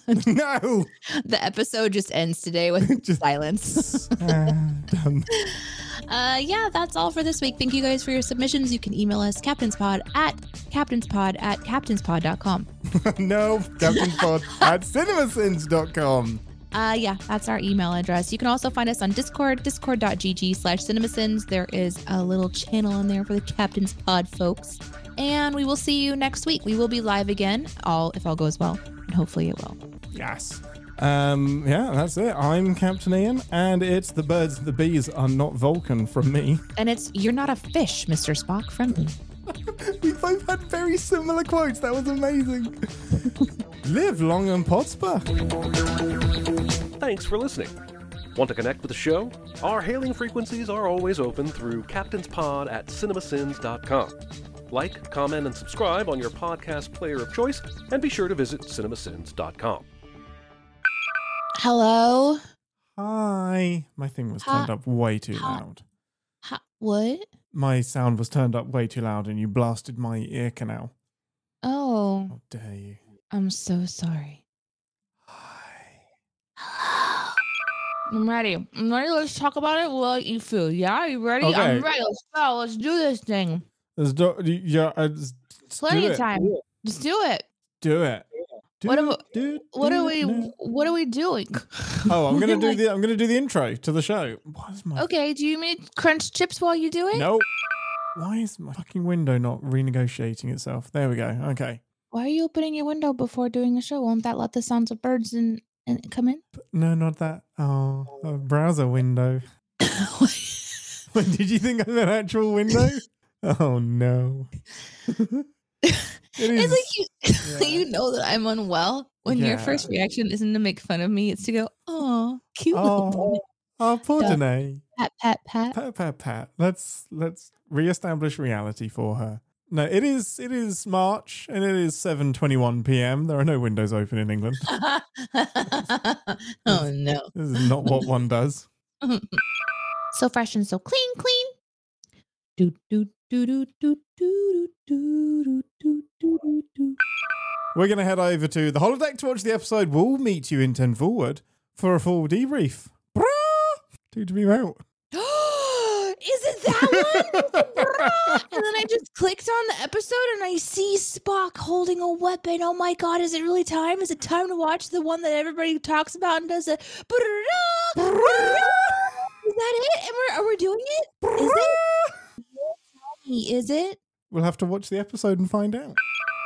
No. The episode just ends today with Just- silence. Ah, done. Uh, yeah, that's all for this week. Thank you guys for your submissions. You can email us captainspod at captainspod at captainspod dot com. No, Captain Pod at cinemasins dot com. Uh, yeah, that's our email address. You can also find us on Discord, discord.gg slash cinemasins. There is a little channel in there for the Captain's Pod folks. And we will see you next week. We will be live again, all if all goes well. And hopefully it will. Yes. Um, yeah, that's it. I'm Captain Ian, and it's the birds and the bees are not Vulcan from me. And it's you're not a fish, Mister Spock, from me. We both had very similar quotes. That was amazing. Live long and prosper. Thanks for listening. Want to connect with the show? Our hailing frequencies are always open through captainspod at cinemasins dot com. Like, comment, and subscribe on your podcast player of choice, and be sure to visit cinemasins dot com. Hello? Hi. My thing was turned Hi. up way too Hi. loud. Ha- what? My sound was turned up way too loud, and you blasted my ear canal. Oh, How dare you? I'm so sorry. Hi. I'm ready. I'm ready. Let's talk about it. What you feel? Yeah, you ready? Okay. I'm ready. Let's go. Let's do this thing. Let's do, yeah, uh, just Plenty do of it. time. Just do it. Do it. Do What it, am- do, What do are it we? now. What are we doing? Oh, I'm gonna do Like- the I'm gonna do the intro to the show. Why is my Okay. Do you mean crunch chips while you do it? no? Why is my fucking window not renegotiating itself? There we go. Okay. Why are you opening your window before doing a show? Won't that let the sounds of birds and and come in? No, not that. Oh, a browser window. Did you think I'm an actual window? Oh no. It is. It's like you, yeah. you know that I'm unwell when your Yeah. first reaction isn't to make fun of me. It's to go, oh, cute little boy. Oh, oh, poor Yeah. Danae. Pat, pat, pat. Pat, pat, pat. Let's let's reestablish reality for her. No, it is it is March and it is seven twenty-one p.m. There are no windows open in England. Oh no. This is not what one does. So fresh and so clean, clean. Do do do do do do do do do do do. We're going to head over to the holodeck to watch the episode. We'll meet you in ten forward for a full debrief. Brah! Two to be out. Is it that one? And then I just clicked on the episode and I see Spock holding a weapon. Oh my god, is it really time? Is it time to watch the one that everybody talks about and does a Is that it? And we're, are we doing it? Is it? Tell me, is it? We'll have to watch the episode and find out.